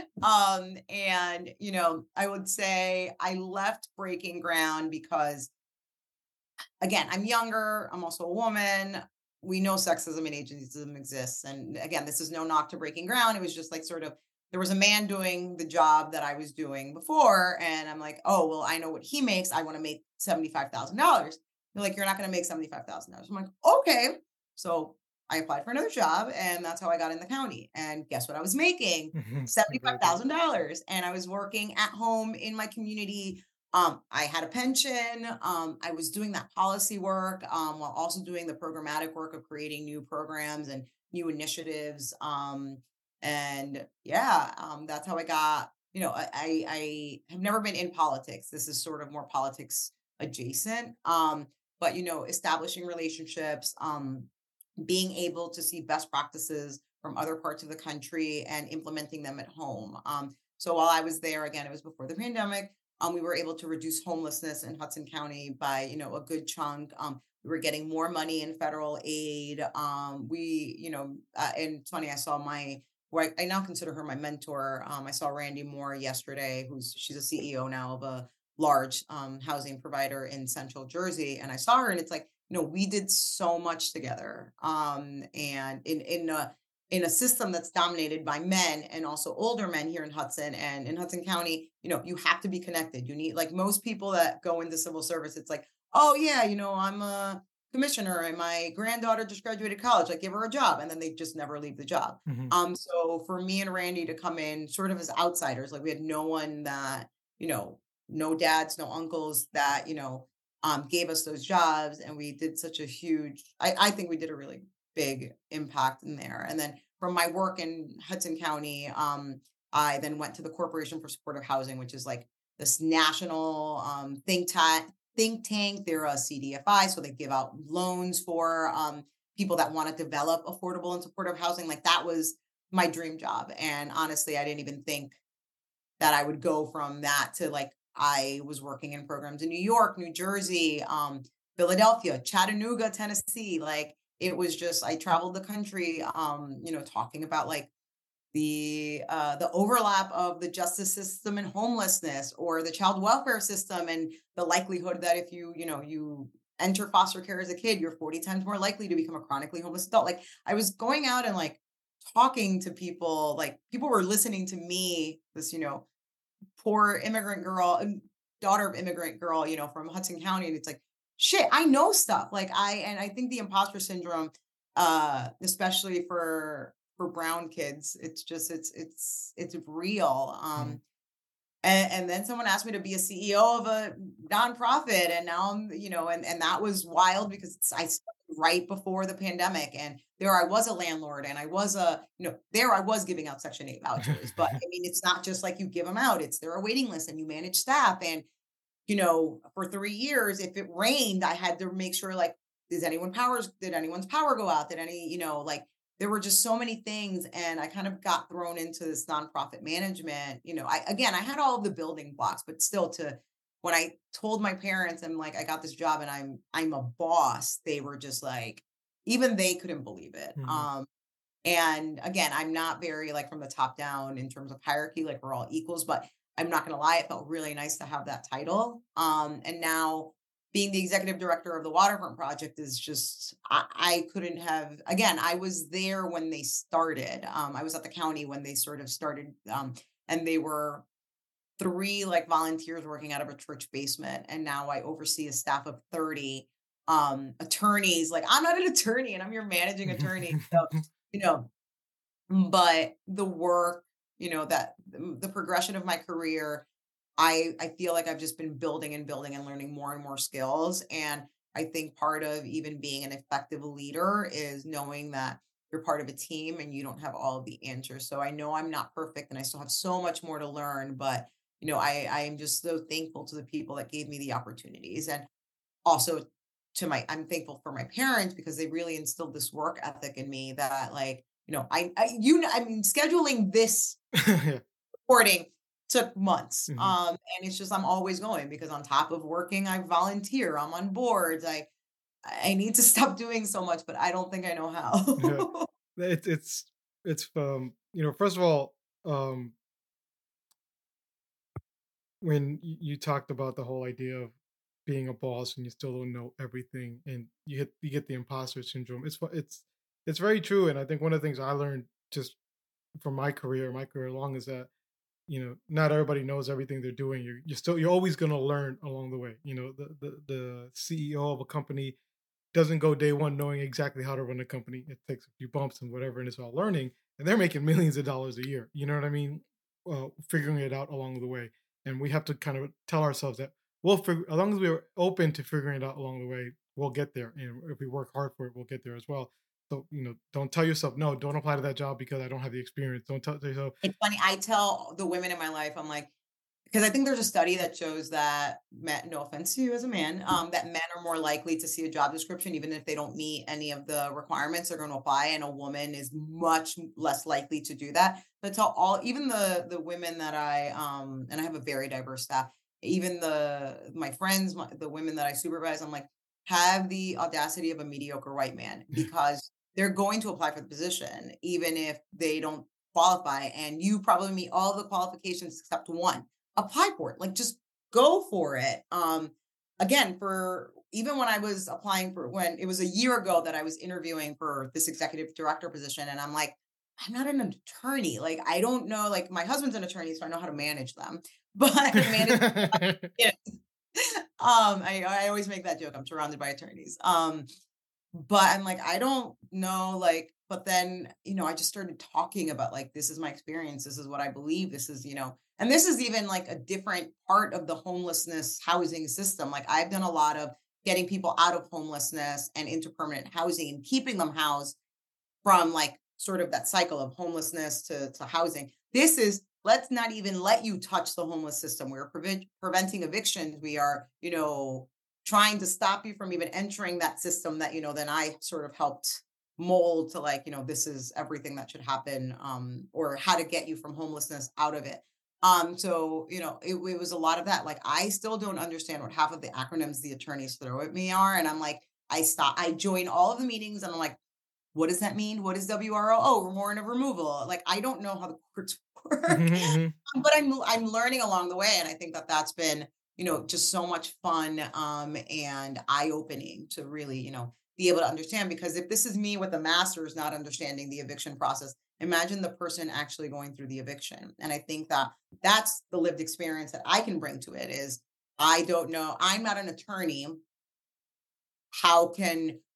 And, I would say I left Breaking Ground because, again, I'm younger. I'm also a woman. We know sexism and ageism exists. And again, this is no knock to Breaking Ground. It was just like sort of, there was a man doing the job that I was doing before. And I'm like, oh, well, I know what he makes. I want to make $75,000. They're like, you're not going to make $75,000. I'm like, okay. So I applied for another job and that's how I got in the county. And guess what I was making? $75,000. And I was working at home in my community. I had a pension. I was doing that policy work while also doing the programmatic work of creating new programs and new initiatives. And yeah, that's how I got, I have never been in politics. This is sort of more politics adjacent. But, establishing relationships, being able to see best practices from other parts of the country and implementing them at home. So while I was there, again, it was before the pandemic, we were able to reduce homelessness in Hudson County by, a good chunk. We were getting more money in federal aid. And it's funny, I saw I now consider her my mentor. I saw Randy Moore yesterday, she's a CEO now of a large housing provider in Central Jersey. And I saw her and it's like, we did so much together. And in a system that's dominated by men and also older men here in Hudson and in Hudson County, you have to be connected. You need, like most people that go into civil service, it's like, oh yeah, I'm a commissioner and my granddaughter just graduated college, like give her a job. And then they just never leave the job. So for me and Randy to come in sort of as outsiders, like we had no one that, no dads, no uncles that, gave us those jobs. And we did such a huge, I think we did a really big impact in there. And then from my work in Hudson County, I then went to the Corporation for Supportive Housing, which is like this national think tank. They're a CDFI, so they give out loans for people that want to develop affordable and supportive housing. Like that was my dream job. And honestly, I didn't even think that I would go from that to like, I was working in programs in New York, New Jersey, Philadelphia, Chattanooga, Tennessee. Like it was just, I traveled the country, talking about like the overlap of the justice system and homelessness, or the child welfare system, and the likelihood that if you enter foster care as a kid, you're 40 times more likely to become a chronically homeless adult. Like I was going out and like talking to people, like people were listening to me, this, poor immigrant girl, daughter of immigrant girl, from Hudson County. And it's like, shit, I know stuff. Like I think the imposter syndrome, especially for for brown kids. It's just it's real. Mhm. And then someone asked me to be a CEO of a nonprofit, and now I'm, and that was wild because I started right before the pandemic, and there I was a landlord, and I was there I was giving out Section 8 vouchers, but I mean, it's not just like you give them out; it's there are waiting lists, and you manage staff, and for 3 years, if it rained, I had to make sure like, did anyone's power go out? Did any, like there were just so many things. And I kind of got thrown into this nonprofit management. I had all of the building blocks, but still when I told my parents, I'm like, I got this job and I'm a boss, they were just like, even they couldn't believe it. Mhm. And again, I'm not very like from the top down in terms of hierarchy, like we're all equals, but I'm not gonna lie, it felt really nice to have that title. And now being the executive director of the Waterfront Project is just I couldn't have again, I was there when they started. I was at the county when they sort of started, and they were three like volunteers working out of a church basement. And now I oversee a staff of 30 attorneys. Like I'm not an attorney and I'm your managing attorney. So, you know, but the work, that the progression of my career, I feel like I've just been building and building and learning more and more skills. And I think part of even being an effective leader is knowing that you're part of a team and you don't have all of the answers. So I know I'm not perfect and I still have so much more to learn, but I am just so thankful to the people that gave me the opportunities. And also I'm thankful for my parents because they really instilled this work ethic in me that like, I mean, scheduling this Yeah. recording took months. Mhm. And it's just, I'm always going because on top of working, I volunteer, I'm on boards. I need to stop doing so much, but I don't think I know Yeah. how. It's first of all, um when you talked about the whole idea of being a boss and you still don't know everything and you get the imposter syndrome. It's very true, and I think one of the things I learned just from my career long, is that not everybody knows everything they're doing. You're always going to learn along the way. The CEO of a company doesn't go day one knowing exactly how to run a company. It takes a few bumps and whatever, and it's all learning. And they're making millions of dollars a year. You know what I mean? Figuring it out along the way, and we have to kind of tell ourselves that we'll figure. As long as we're open to figuring it out along the way, we'll get there. And if we work hard for it, we'll get there as well. So don't tell yourself no. Don't apply to that job because I don't have the experience. Don't tell yourself. It's funny. I tell the women in my life, I'm like, because I think there's a study that shows that men, no offense to you as a man, that men are more likely to see a job description, even if they don't meet any of the requirements they're going to apply, and a woman is much less likely to do that. But tell even the women that and I have a very diverse staff, even my friends, the women that I supervise, I'm like, have the audacity of a mediocre white man because they're going to apply for the position, even if they don't qualify, and you probably meet all the qualifications except one. Apply for it. Like just go for it. Again, for even when I was applying for when it was a year ago that I was interviewing for this executive director position, and I'm like, I'm not an attorney. Like I don't know. Like my husband's an attorney, so I know how to manage them. But manage, yeah. I always make that joke. I'm surrounded by attorneys. But I'm like, I don't know, like, but then, I just started talking about like, this is my experience. This is what I believe. This is, and this is even like a different part of the homelessness housing system. Like I've done a lot of getting people out of homelessness and into permanent housing and keeping them housed from like sort of that cycle of homelessness to housing. This is let's not even let you touch the homeless system. We're preventing evictions. We are, trying to stop you from even entering that system that, then I sort of helped mold to like, this is everything that should happen, or how to get you from homelessness out of it. So, it was a lot of that. Like, I still don't understand what half of the acronyms the attorneys throw at me are. And I'm like, I join all of the meetings and I'm like, what does that mean? What is WRO? Oh, warrant of removal. Like, I don't know how the courts work, Mhm, but I'm learning along the way, and I think that that's been just so much fun, and eye opening to really be able to understand. Because if this is me with a master's not understanding the eviction process, imagine the person actually going through the eviction. And I think that that's the lived experience that I can bring to it. Is I don't know. I'm not an attorney. How can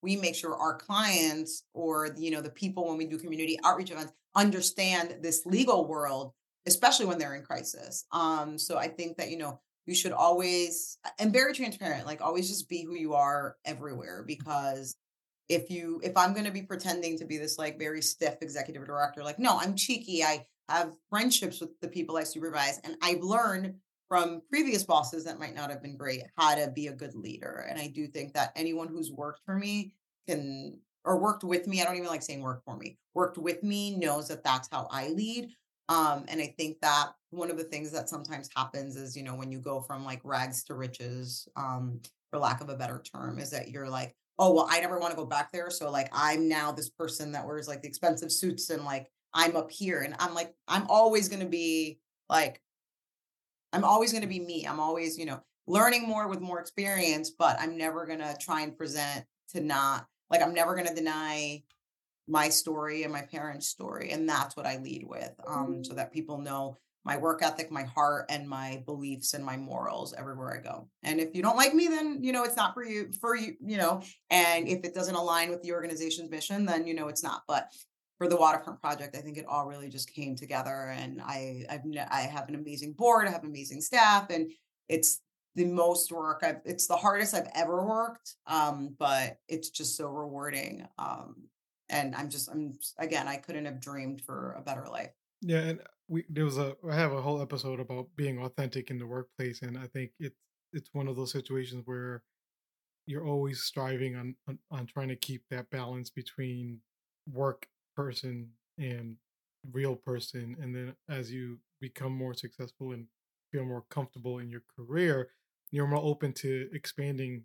we make sure our clients or, the people when we do community outreach events understand this legal world, especially when they're in crisis. So I think that, you should always, and very transparent, like always just be who you are everywhere, because if I'm going to be pretending to be this like very stiff executive director, like, no, I'm cheeky. I have friendships with the people I supervise, and I've learned from previous bosses that might not have been great how to be a good leader. And I do think that anyone who's worked for me can, or worked with me, I don't even like saying work for me, worked with me knows that that's how I lead. And I think that one of the things that sometimes happens is, when you go from like rags to riches, for lack of a better term, is that you're like, oh, well, I never want to go back there. So like I'm now this person that wears like the expensive suits and like I'm up here. And I'm like, like, I'm always going to be me. I'm always, learning more with more experience, but I'm never going to try and present to not like, I'm never going to deny my story and my parents' story. And that's what I lead with, so that people know my work ethic, my heart, and my beliefs and my morals everywhere I go. And if you don't like me, then, it's not for you. And if it doesn't align with the organization's mission, then, it's not. But for the Waterfront Project, I think it all really just came together. And I have an amazing board, I have amazing staff, and it's the most work it's the hardest I've ever worked. But it's just so rewarding. And again, I couldn't have dreamed for a better life. Yeah, and I have a whole episode about being authentic in the workplace, and I think it's one of those situations where you're always striving on trying to keep that balance between work person and real person. And then as you become more successful and feel more comfortable in your career, you're more open to expanding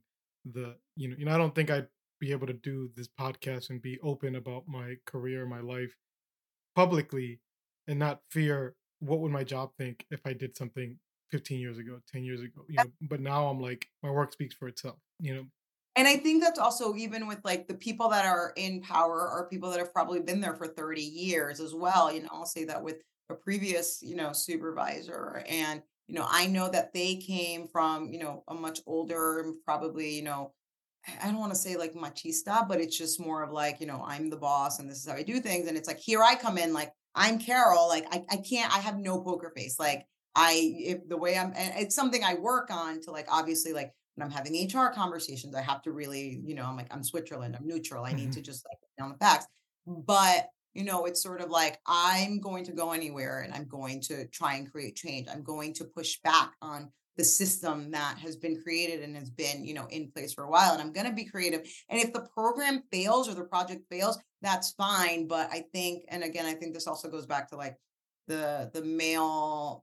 I don't think I'd be able to do this podcast and be open about my career, my life publicly, and not fear what would my job think if I did something 15 years ago, 10 years ago, but now I'm like, my work speaks for itself. And I think that's also even with like the people that are in power are people that have probably been there for 30 years as well. I'll say that with a previous, supervisor. And, I know that they came from, a much older, probably, I don't want to say like machista, but it's just more of like, I'm the boss and this is how I do things. And it's like, here I come in, like, I'm Carol, like, I can't, I have no poker face. Like, if the way and it's something I work on to like, obviously, like, when I'm having HR conversations, I have to really, I'm like, I'm Switzerland, I'm neutral. I need Mhm. to just like put down the facts. But, it's sort of like I'm going to go anywhere and I'm going to try and create change. I'm going to push back on the system that has been created and has been, in place for a while. And I'm going to be creative. And if the program fails or the project fails, that's fine. But I think, and again, I think this also goes back to like the male,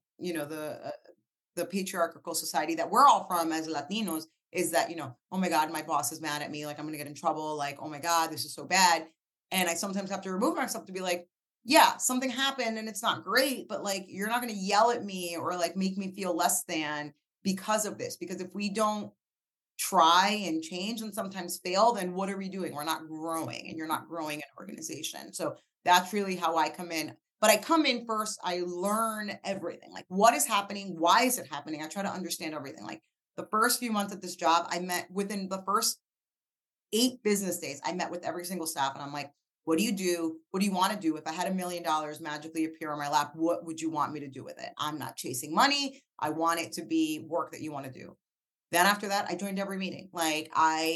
the patriarchal society that we're all from as Latinos, is that, oh my God, my boss is mad at me. Like I'm going to get in trouble. Like, oh my God, this is so bad. And I sometimes have to remove myself to be like, yeah, something happened and it's not great, but like, you're not going to yell at me or like make me feel less than because of this. Because if we don't try and change and sometimes fail, then what are we doing? We're not growing, and you're not growing an organization. So that's really how I come in. But I come in first, I learn everything. Like what is happening? Why is it happening? I try to understand everything. Like the first few months at this job, I met within the first 8 business days, I met with every single staff and I'm like, what do you do? What do you want to do? If I had $1 million magically appear on my lap, what would you want me to do with it? I'm not chasing money. I want it to be work that you want to do. Then after that, I joined every meeting. Like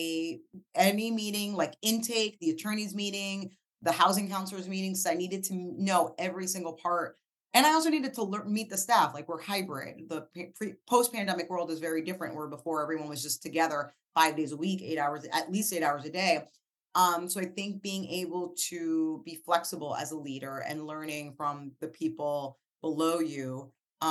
any meeting, like intake, the attorney's meeting, the housing counselor's meetings. I needed to know every single part. And I also needed to meet the staff. Like we're hybrid. The post pandemic world is very different, where before everyone was just together 5 days a week, 8 hours, at least 8 hours a day. So I think being able to be flexible as a leader and learning from the people below you,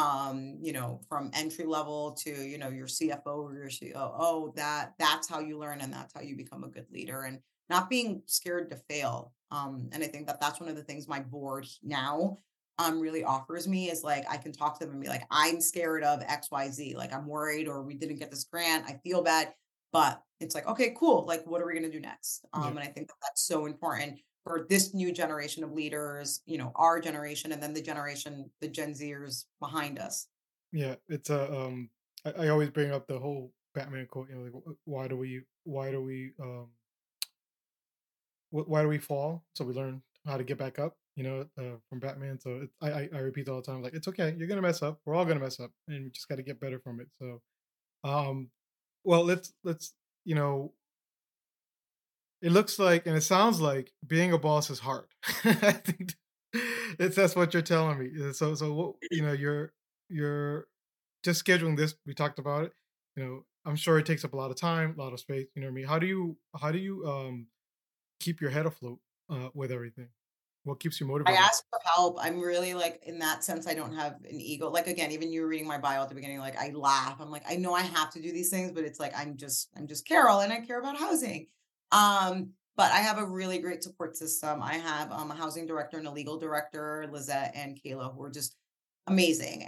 from entry level to, your CFO or your COO, that's how you learn and that's how you become a good leader, and not being scared to fail. And I think that that's one of the things my board now really offers me, is like I can talk to them and be like, I'm scared of XYZ, like I'm worried or we didn't get this grant, I feel bad. But it's like, okay, cool, like what are we going to do next? Yeah. And I think that that's so important for this new generation of leaders, our generation, and then the Gen Zers behind us. Yeah, it's I always bring up the whole Batman quote, like why do we why do we fall? So we learn how to get back up. From Batman. So I repeat all the time, like it's okay. You're gonna mess up. We're all gonna mess up, and we just got to get better from it. So, um, well, let's you know, it looks like and it sounds like being a boss is hard. I think that's what you're telling me. So what you're just scheduling this. We talked about it. I'm sure it takes up a lot of time, a lot of space. You know what I mean? How do you keep your head afloat with everything? What keeps you I motivated? ask for help. I'm really like in that sense, I don't have an ego. Like again, even you reading my bio at the beginning, like I laugh. I'm like, I know I have to do these things, but it's like I'm just Carol and I care about housing. But I have a really great support system. I have a housing director and a legal director, Lizette and Kayla, who are just amazing.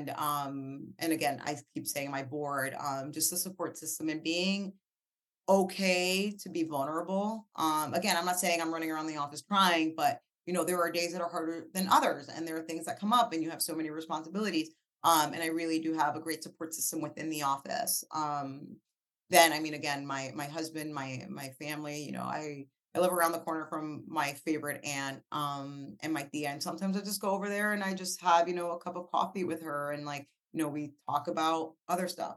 And again, I keep saying my board, just the support system and being okay to be vulnerable. Again, I'm not saying I'm running around the office crying, but there are days that are harder than others, and there are things that come up, and you have so many responsibilities. And I really do have a great support system within the office. Then, I mean, again, my husband, my family. I live around the corner from my favorite aunt, and my tia, and sometimes I just go over there and I just have a cup of coffee with her, and like we talk about other stuff.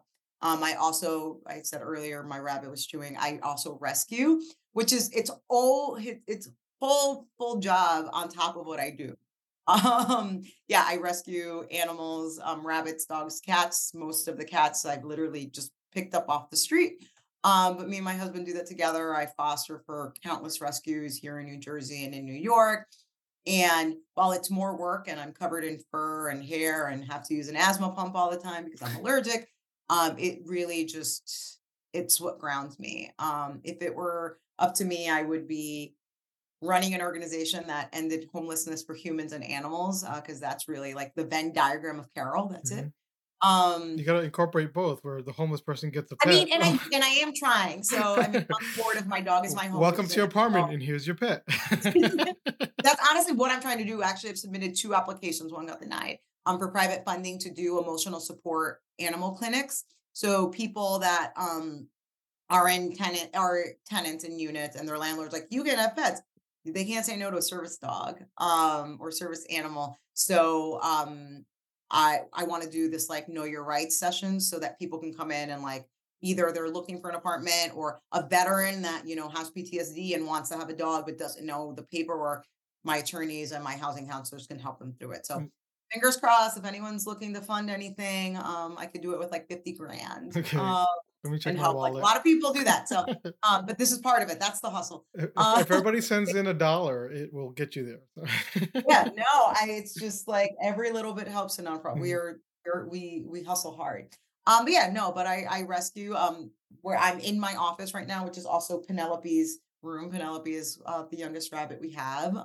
I said earlier, my rabbit was chewing. I also rescue, which is it's full job on top of what I do. Yeah, I rescue animals, rabbits, dogs, cats. Most of the cats I've literally just picked up off the street. But me and my husband do that together. I foster for countless rescues here in New Jersey and in New York. And while it's more work and I'm covered in fur and hair and have to use an asthma pump all the time because I'm allergic, it really just it's what grounds me. If it were up to me, I would be running an organization that ended homelessness for humans and animals, because that's really like the Venn diagram of Carol. That's it. Mhm. You Um, got to incorporate both, where the homeless person gets a I mean, pet. and I am trying. So I mean, on the board of my dog is my home, which Welcome is to an your apartment, animal. and here's your pet. That's honestly what I'm trying to do. Actually, I've submitted 2 applications, one got denied, for private funding to do emotional support animal clinics. So people that, are tenants in units and their landlord's like, "You can have pets." They can't say no to a service dog, or service animal. So, I wanna do this, like, know your rights session so that people can come in and, like, either they're looking for an apartment or a veteran that, has PTSD and wants to have a dog but doesn't know the paperwork. My attorneys and my housing counselors can help them through it. So, fingers crossed, if anyone's looking to fund anything, I could do it with, like, 50 grand. Okay, let me check And my help, like, a wallet. lot of people do that, so, but this is part of it, that's the hustle. If Uh, everybody sends in $1, it will get you yeah, there. no, it's just like every little bit helps a nonprofit. Mhm. We hustle hard. But yeah, no, but I rescue, where I'm in my office right now, which is also Penelope's room. Penelope is, the youngest rabbit we have,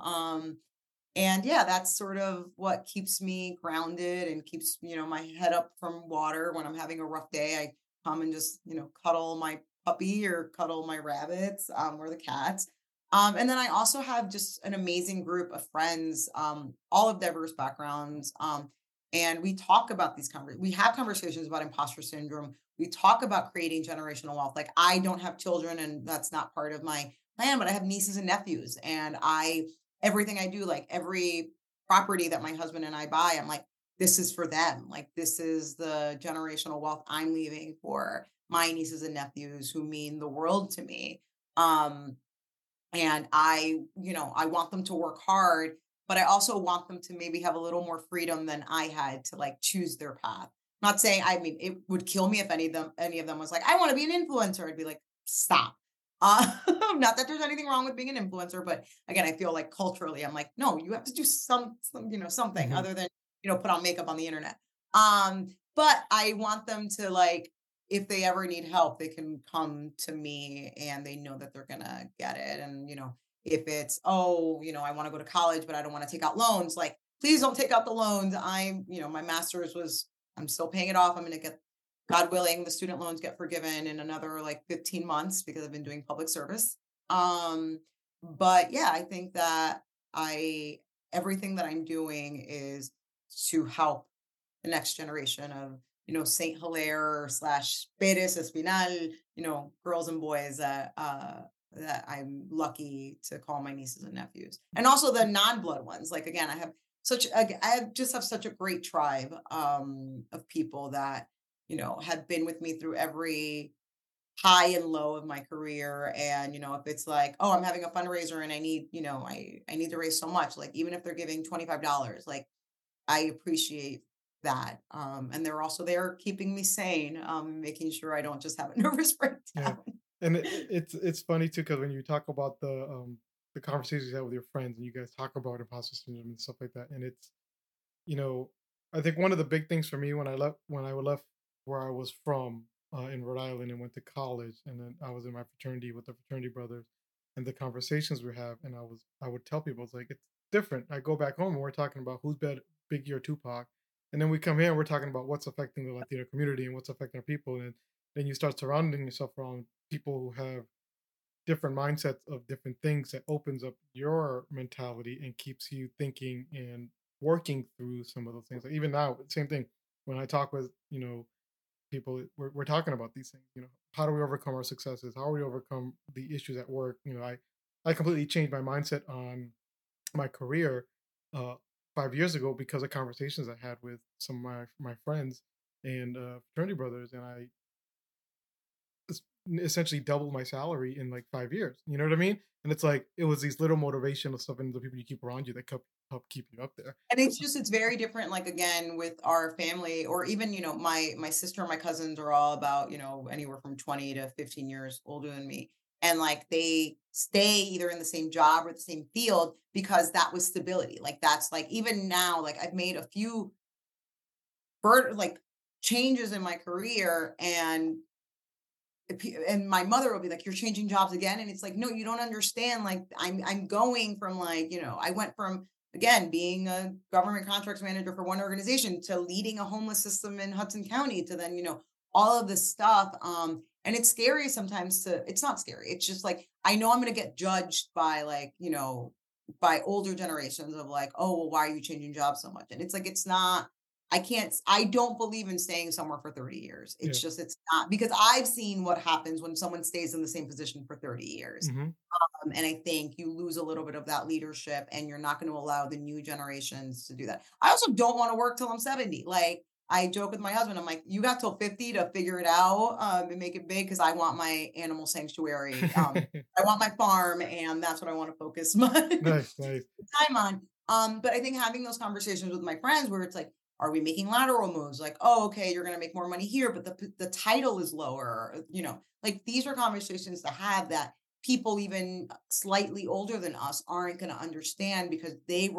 and yeah, that's sort of what keeps me grounded and keeps, my head up from water when I'm having a rough day. I come and just, cuddle my puppy or cuddle my rabbits, or the cats. And then I also have just an amazing group of friends, all of diverse backgrounds. And we talk about we have conversations about imposter syndrome. We talk about creating generational wealth. Like I don't have children and that's not part of my plan, but I have nieces and nephews and everything I do, like every property that my husband and I buy, I'm like, this is for them. Like, this is the generational wealth I'm leaving for my nieces and nephews who mean the world to me. Um, and I want them to work hard, but I also want them to maybe have a little more freedom than I had to like choose their path. Not saying, I mean, it would kill me if any of them was like, I want to be an influencer. I'd be like, stop. Not that there's anything wrong with being an influencer, but again, I feel like culturally, I'm like, no, you have to do something Mhm. other than, put on makeup on the internet. But I want them to like, if they ever need help, they can come to me and they know that they're gonna get it. And, if it's, oh, I want to go to college, but I don't want to take out loans, like, please don't take out the loans. My master's I'm still paying it off. I'm gonna get, God willing, the student loans get forgiven in another like 15 months because I've been doing public service. But yeah, I think that I everything that I'm doing is to help the next generation of, Saint Hilaire slash Perez Espinal, girls and boys that that I'm lucky to call my nieces and nephews. And also the non-blood ones. Like again, I just have such a great tribe of people that, have been with me through every high and low of my career. And, if it's like, oh, I'm having a fundraiser and I need, I need to raise so much, like even if they're giving $25, like I appreciate that. And they're also there keeping me sane, making sure I don't just have a nervous Yeah, breakdown. and it's funny too because when you talk about the conversations you have with your friends and you guys talk about imposter syndrome and stuff like that, and it's you know, I think one of the big things for me when I left where I was from in Rhode Island and went to college, and then I was in my fraternity with the fraternity brothers, and the conversations we have, and I would tell people it's like it's different. I go back home and we're talking about who's better, Biggie or Tupac, and then we come here and we're talking about what's affecting the Latino community and what's affecting our people, and then you start surrounding yourself around people who have different mindsets of different things that opens up your mentality and keeps you thinking and working through some of those things. Like even now, same thing. When I talk with people, we're talking about these things. How do we overcome our successes? How do we overcome the issues at work? I completely changed my mindset on my career uh, 5 years ago because of conversations I had with some of my friends and fraternity brothers, and I essentially double my salary in like 5 years. You know what I mean? And it's like it was these little motivational stuff and the people you keep around you that help keep you up there. And it's very different, like again, with our family, or even, my sister and my cousins are all about, anywhere from 20 to 15 years older than me. And like they stay either in the same job or the same field because that was stability. Like that's like even now, like I've made a few like changes in my career, and my mother will be like, "You're changing jobs again," and it's like, "No, you don't understand. Like, I'm going from like, I went from again being a government contracts manager for one organization to leading a homeless system in Hudson County to then, all of this stuff. And it's scary sometimes to. It's not scary. It's just like I know I'm going to get judged by like, by older generations of like, oh, well, why are you changing jobs so much? And it's like it's not. I don't believe in staying somewhere for 30 years. Yeah. It's not because I've seen what happens when someone stays in the same position for 30 years. Hmm. And I think you lose a little bit of that leadership and you're not going to allow the new generations to do that. I also don't want to work till I'm 70. Like I joke with my husband, I'm like, you got till 50 to figure it out and make it big because I want my animal sanctuary. I want my farm and that's what I want to focus my Nice, nice. time on. But I think having those conversations with my friends where it's like, are we making lateral moves? Like, oh, okay, you're going to make more money here, but the title is lower. Like these are conversations to have that people even slightly older than us aren't going to understand because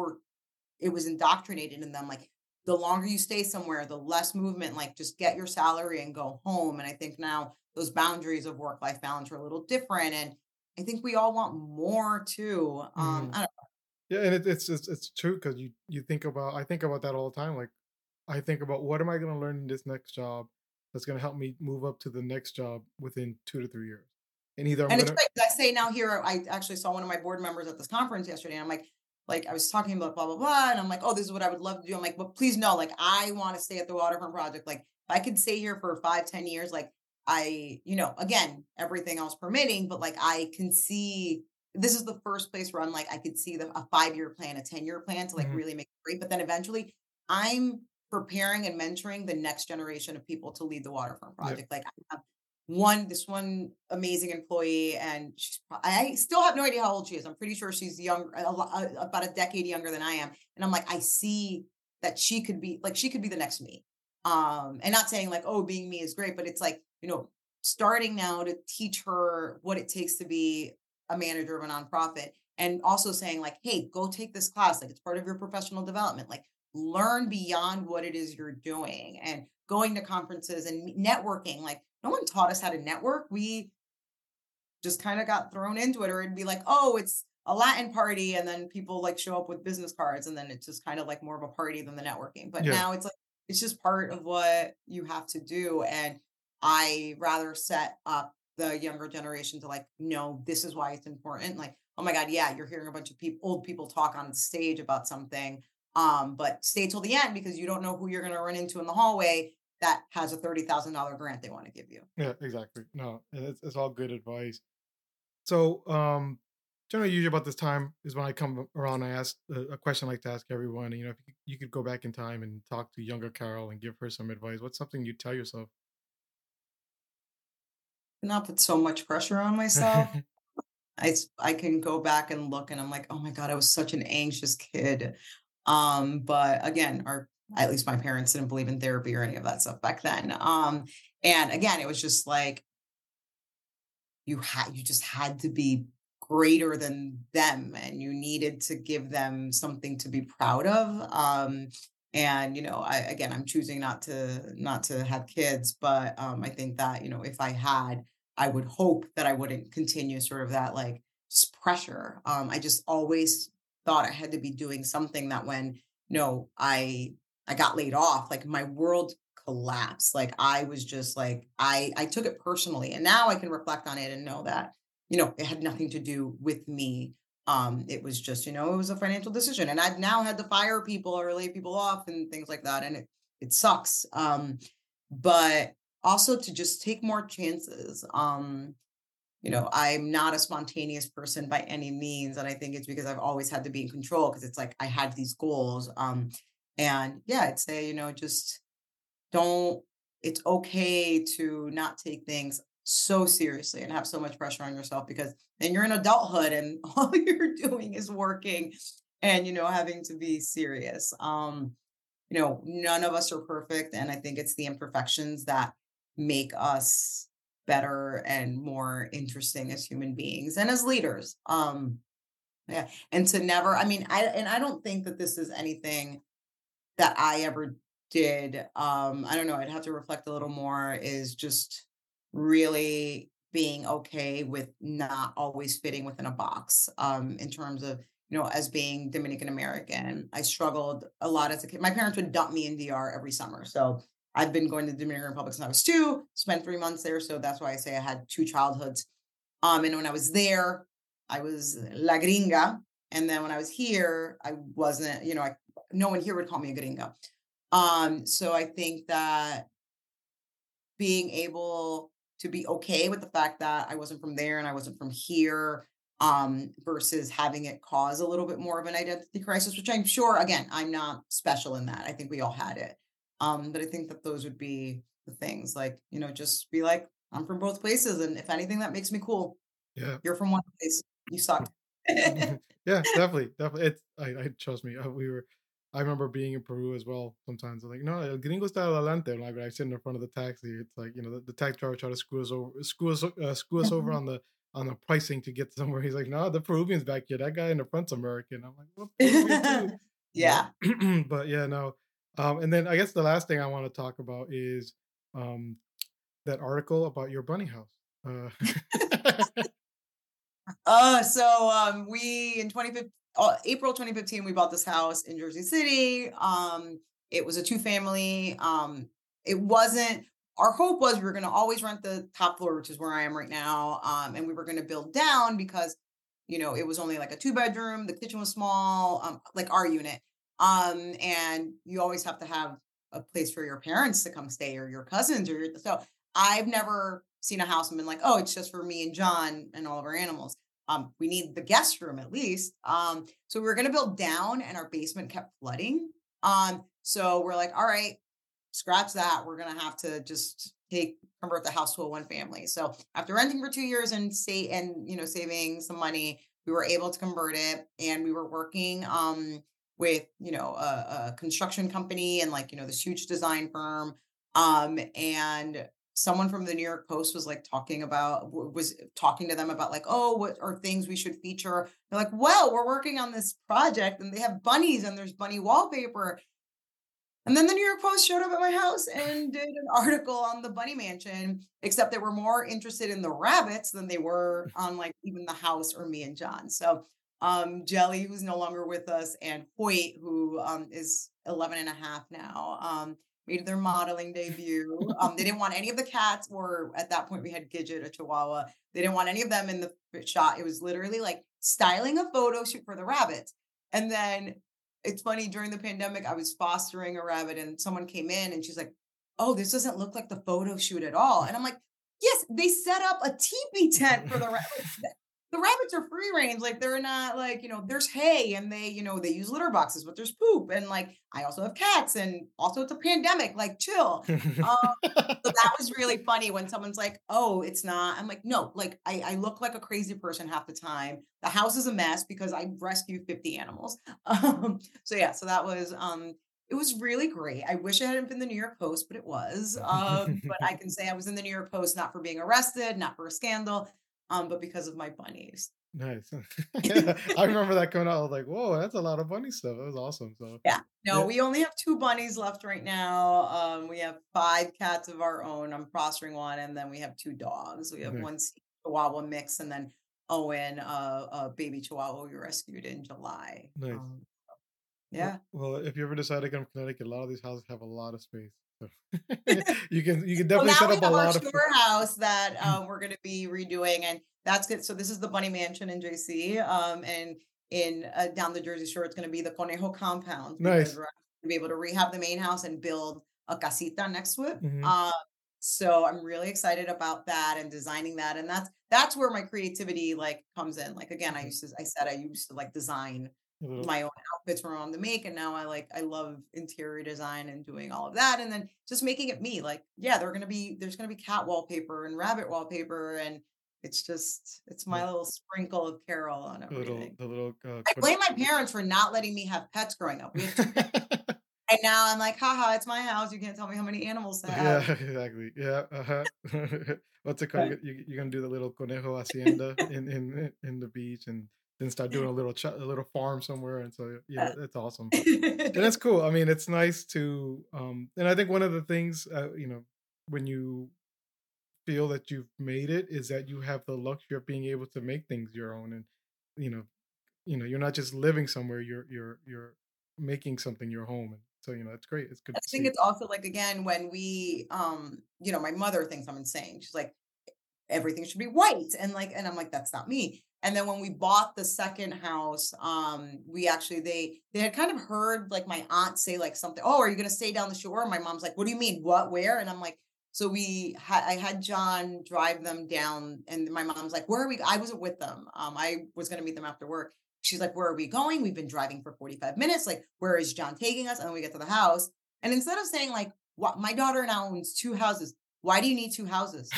it was indoctrinated in them. Like the longer you stay somewhere, the less movement. Like just get your salary and go home. And I think now those boundaries of work-life balance are a little different, and I think we all want more too. Hmm. I don't Yeah, and it's true because you think about I think about that all the time. Like I think about what am I going to learn in this next job that's going to help me move up to the next job within 2 to 3 years, and either I'm And it's gonna great 'cause I say now here, I actually saw one of my board members at this conference yesterday. And I'm like, I was talking about blah, blah, blah. And I'm like, oh, this is what I would love to do. I'm like, but please know, like, I want to stay at the Waterfront Project. Like, if I could stay here for 5, 10 years, like, again, everything else permitting, but like, I can see this is the first place where I'm like, I could see a 5-year plan, a 10-year plan to like Mhm. really make it great. But then eventually, I'm preparing and mentoring the next generation of people to lead the Waterfront Yeah. Project. Like, I have this one amazing employee, and I still have no idea how old she is. I'm pretty sure she's young, about a decade younger than I am. And I'm like, I see that she could be the next me. And not saying like, oh, being me is great, but it's like, starting now to teach her what it takes to be a manager of a nonprofit, and also saying like, hey, go take this class. Like it's part of your professional development. Like learn beyond what it is you're doing, and going to conferences and networking. Like no one taught us how to network. We just kind of got thrown into it, or it'd be like, oh, it's a Latin party, and then people like show up with business cards, and then it's just kind of like more of a party than the networking. But Yeah. now it's like it's just part of what you have to do, and I rather set up the younger generation to like, no, this is why it's important. Like, oh my God, yeah, you're hearing a bunch of old people talk on stage about something, but stay till the end because you don't know who you're going to run into in the hallway that has a $30,000 grant they want to give you. Yeah, exactly. No, and it's all good advice. So, generally, usually about this time is when I come around. I ask a question I like to ask everyone. You know, if you could go back in time and talk to younger Carol and give her some advice, what's something you tell yourself? Not put so much pressure on myself. I can go back and look and I'm like, "Oh my god, I was such an anxious kid." But again, our at least my parents didn't believe in therapy or any of that stuff back then. And again, it was just like you just had to be greater than them and you needed to give them something to be proud of. And I'm choosing not to have kids, but I think that, if I had, I would hope that I wouldn't continue sort of that like just pressure. I just always thought I had to be doing something that when I got laid off, like my world collapse. Like I was just like I took it personally, and now I can reflect on it and know that it had nothing to do with me. It was just it was a financial decision, and I've now had to fire people or lay people off and things like that, and it sucks. But also to just take more chances. I'm not a spontaneous person by any means, and I think it's because I've always had to be in control because it's like I had these goals. And yeah, I'd say just don't it's okay to not take things so seriously and have so much pressure on yourself because then you're in adulthood and all you're doing is working and having to be serious. None of us are perfect and I think it's the imperfections that make us better and more interesting as human beings and as leaders. Yeah, and to never I don't think that this is anything that I ever did, I don't know, I'd have to reflect a little more, is just really being okay with not always fitting within a box, in terms of, as being Dominican American. I struggled a lot as a kid. My parents would dump me in DR every summer. So I've been going to the Dominican Republic since I was 2, spent 3 months there. So that's why I say I had 2 childhoods. And when I was there, I was la gringa. And then when I was here, I wasn't, no one here would call me a gringa. So I think that being able to be okay with the fact that I wasn't from there and I wasn't from here, versus having it cause a little bit more of an identity crisis, which I'm sure, again, I'm not special in that. I think we all had it. But I think that those would be the things like, just be like, I'm from both places. And if anything, that makes me cool. Yeah. You're from one place. You suck. Yeah, definitely, definitely. It's I trust me. I remember being in Peru as well. Sometimes I'm like, no, el gringo está adelante. And I sit in the front of the taxi. It's like the taxi driver try to screw us over on the pricing to get somewhere. He's like, no, the Peruvian's back here. That guy in the front's American. I'm like, well, Peruvian too. But Yeah. but yeah, no. And then I guess the last thing I want to talk about is um that article about your bunny house. Uh, We in 2015, April 2015, we bought this house in Jersey City. It was a 2 family. It wasn't, our hope was we were going to always rent the top floor, which is where I am right now. And we were going to build down because, it was only like a 2 bedroom. The kitchen was small, like our unit. And you always have to have a place for your parents to come stay or your cousins so I've never seen a house and been like, oh, it's just for me and John and all of our animals. We need the guest room at least. So we were going to build down and our basement kept flooding. So we're like, all right, scratch that. We're going to have to just convert the house to a 1 family. So after renting for 2 years and saving some money, we were able to convert it and we were working, with, a construction company and like, this huge design firm. And someone from the New York Post was like was talking to them about like, oh, what are things we should feature? They're like, well, we're working on this project and they have bunnies and there's bunny wallpaper. And then the New York Post showed up at my house and did an article on the bunny mansion, except they were more interested in the rabbits than they were on like even the house or me and John. So Jelly, who's no longer with us, and Hoyt, who is 11 and a half now, made their modeling debut. They didn't want any of the cats, or at that point we had Gidget, a Chihuahua. They didn't want any of them in the shot. It was literally like styling a photo shoot for the rabbits. And then it's funny, during the pandemic, I was fostering a rabbit and someone came in and she's like, oh, this doesn't look like the photo shoot at all. And I'm like, yes, they set up a teepee tent for the rabbit. the rabbits are free range. Like they're not like, there's hay and they use litter boxes, but there's poop. And like I also have cats and also it's a pandemic, like chill. Um, so that was really funny when someone's like, "Oh, it's not." I'm like, "No, like I look like a crazy person half the time. The house is a mess because I rescued 50 animals." So yeah, so that was it was really great. I wish it hadn't been the New York Post, but it was. But I can say I was in the New York Post not for being arrested, not for a scandal, but because of my bunnies. Nice. Yeah, I remember that coming out. I was like, "Whoa, that's a lot of bunny stuff." That was awesome. So, Yeah. No, yeah, we only have 2 bunnies left right now. We have 5 cats of our own. I'm fostering 1, and then we have 2 dogs. We have nice, 1 Chihuahua mix, and then Owen, a baby Chihuahua we rescued in July. nice. Yeah. Well, if you ever decide to come to Connecticut, a lot of these houses have a lot of space. So you can Well, definitely now set we up a have our lot of. shore house that, we're gonna be redoing, and that's good. So this is the Bunny Mansion in JC, and in, down the Jersey Shore, it's gonna be the Conejo compound because Nice. we're gonna be able to rehab the main house and build a casita next to it. Hmm. So I'm really excited about that and designing that, and that's where my creativity, like, comes in. Like, again, I said I used to, like, design A little. my own outfits for my mom to make, and now I love interior design and doing all of that, and then just making it me. Like, yeah, there's gonna be cat wallpaper and rabbit wallpaper, and it's my little sprinkle of Carol on The little, everything. the little, I blame my parents for not letting me have pets growing up. We had 2 pets, and now I'm like, "Haha, it's my house. You can't tell me how many animals to Yeah, have." exactly. Yeah, uh-huh. What's it called? But You're gonna do the little conejo hacienda in the beach, and then start doing a little farm somewhere. And so yeah, uh that's awesome. And that's cool. I mean, it's nice to and I think one of the things when you feel that you've made it is that you have the luxury of being able to make things your own, and you know you're not just living somewhere, you're making something your home. And so it's great. It's good I to think see. it's also, like, again, when my mother thinks I'm insane. She's like, everything should be white, and I'm like, that's not me. And then when we bought the second house, we actually they had kind of heard like my aunt say like something, "Oh, are you going to stay down the shore?" And my mom's like, "What do you mean, what, where?" And I'm like, so I had John drive them down, and my mom's like, "Where are we?" I wasn't with them. I was going to meet them after work. She's like, "Where are we going? We've been driving for 45 minutes. Like, where is John taking us?" And then we get to the house, and instead of saying like, "What, my daughter now owns 2 houses. Why do you need 2 houses?"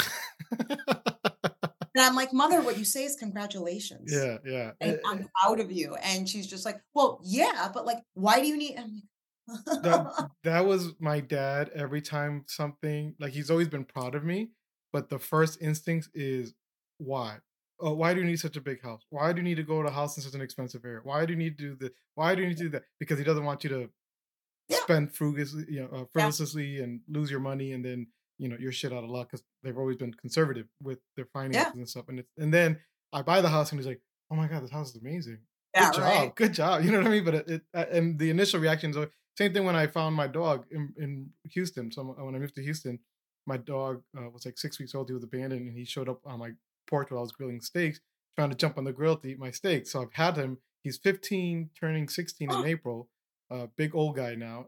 And I'm like, "Mother, what you say is congratulations, Yeah, yeah. and I'm proud of you." And she's just like, "Well, yeah, but, like, why do you need?" I'm That like, that was my dad every time something, like, he's always been proud of me, but the first instinct is, "Why? Oh, why do you need such a big house? Why do you need to go to a house in such an expensive area? Why do you need to do this? Why do you need to do that?" Because he doesn't want you to Yeah, spend yeah, frivolously and lose your money, and then you're shit out of luck because they've always been conservative with their finances yeah, and stuff. And then I buy the house and he's like, "Oh my god, this house is amazing. yeah, right? Good job." You know what I mean? But and the initial reaction is same thing when I found my dog in Houston. So when I moved to Houston, my dog was like 6 weeks old. He was abandoned, and he showed up on my porch while I was grilling steaks, trying to jump on the grill to eat my steak. So I've had him. He's 15, turning 16 in April, big old guy now,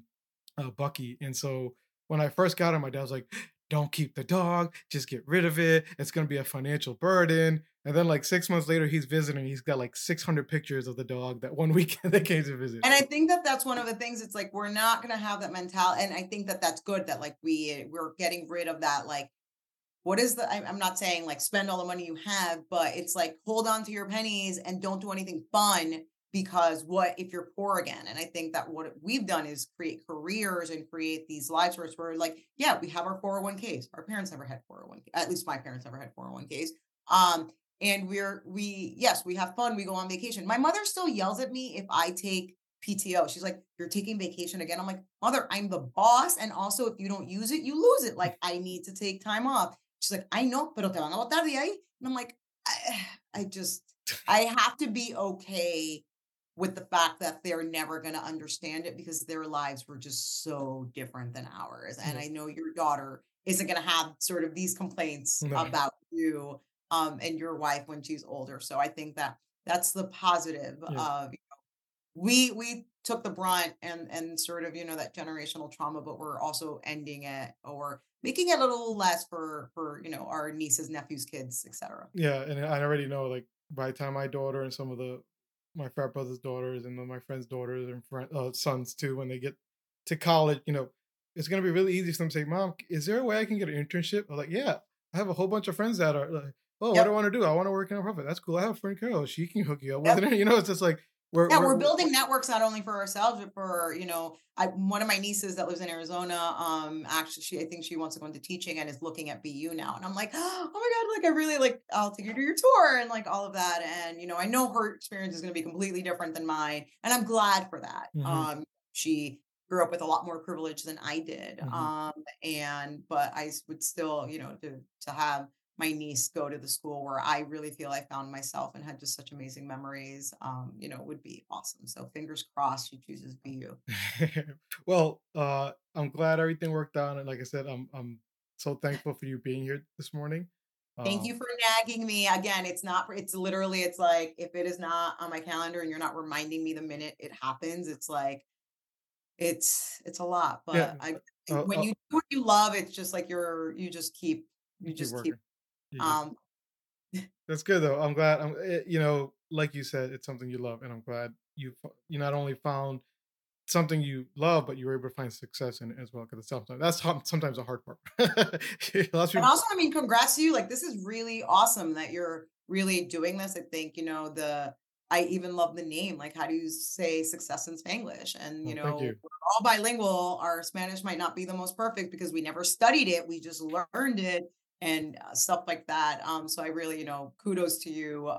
Bucky. And so when I first got him, my dad was like, "Don't keep the dog, just get rid of it. It's gonna be a financial burden." And then like 6 months later, he's visiting. He's got like 600 pictures of the dog that one weekend they came to visit. And I think that that's one of the things, it's like, we're not gonna have that mentality, and I think that that's good that, like, we're getting rid of that, like, what is I'm not saying, like, spend all the money you have, but it's like, hold on to your pennies and don't do anything fun because what if you're poor again? And I think that what we've done is create careers and create these lives where it's where, like, yeah, we have our 401ks. Our parents never had 401k. At least my parents never had 401ks. Um, and yes, we have fun. We go on vacation. My mother still yells at me if I take PTO. She's like, "You're taking vacation again." I'm like, "Mother, I'm the boss. And also, if you don't use it, you lose it. Like, I need to take time off." She's like, "I know, pero te van a botar de ahí." And I'm like, I just, I have to be okay with the fact that they're never going to understand it because their lives were just so different than ours. And Yeah. I know your daughter isn't going to have sort of these complaints No. about you, and your wife when she's older. So I think that that's the positive Yeah. of, we took the brunt and sort of, that generational trauma, but we're also ending it or making it a little less for our nieces, nephews, kids, etc. Yeah, and I already know, like, by the time my daughter and some of my frat brother's daughters and my friends' daughters and sons too, when they get to college, it's gonna be really easy for them to say, "Mom, is there a way I can get an internship?" I'm like, "Yeah, I have a whole bunch of friends that are like, oh, what do I Yep. want to do? I want to work in a profit. That's cool. I have a friend Carol. She can hook you up with Yep. it." It's just like Yeah, we're building networks not only for ourselves, but for, one of my nieces that lives in Arizona, actually I think she wants to go into teaching and is looking at BU now. And I'm like, oh my God, like I really like I'll take you to your tour and like all of that. And I know her experience is gonna be completely different than mine. And I'm glad for that. Mhm, She grew up with a lot more privilege than I did. mhm. But would still, to have my niece go to the school where I really feel I found myself and had just such amazing memories, would be awesome. So fingers crossed she chooses BU. Well, I'm glad everything worked out, and like I said, I'm so thankful for you being here this morning. Thank Um, you for nagging me. Again, it's literally, it's like if it is not on my calendar and you're not reminding me the minute it happens, it's like it's a lot. yeah, But when uh, you do what you love, it's just like you you keep just keep working. You just um That's good though. I'm glad. Like you said, it's something you love, and I'm glad you not only found something you love, but you were able to find success in it as well. Because sometimes the hard part. Lots of And people. also, I mean, congrats to you. Like, this is really awesome that you're really doing this. I think, I even love the name. Like, how do you say success in Spanglish? And, Oh, thank you. we're all bilingual. Our Spanish might not be the most perfect because we never studied it. We just learned it and stuff like that. So I really, kudos to you.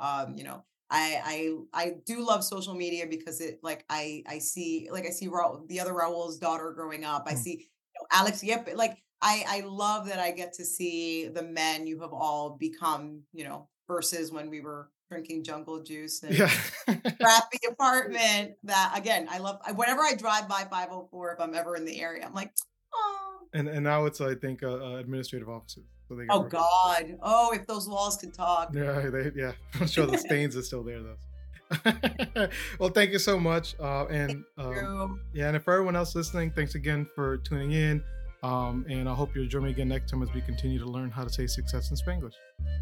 I do love social media because it like I see the other Raul's daughter growing up. I Mm. see Alex Yep. Like I love that I get to see the men you have all become, versus when we were drinking jungle juice and Yeah. crappy apartment. That again, whenever I drive by 504, if I'm ever in the area, I'm like, oh, and now it's, I think, administrative offices, so they got oh God. Oh, if those walls could talk. yeah. I'm sure the stains are still there though. Well, thank you so much. And True. yeah, and for everyone else listening, thanks again for tuning in. And I hope you'll join me again next time as we continue to learn how to say success in Spanglish.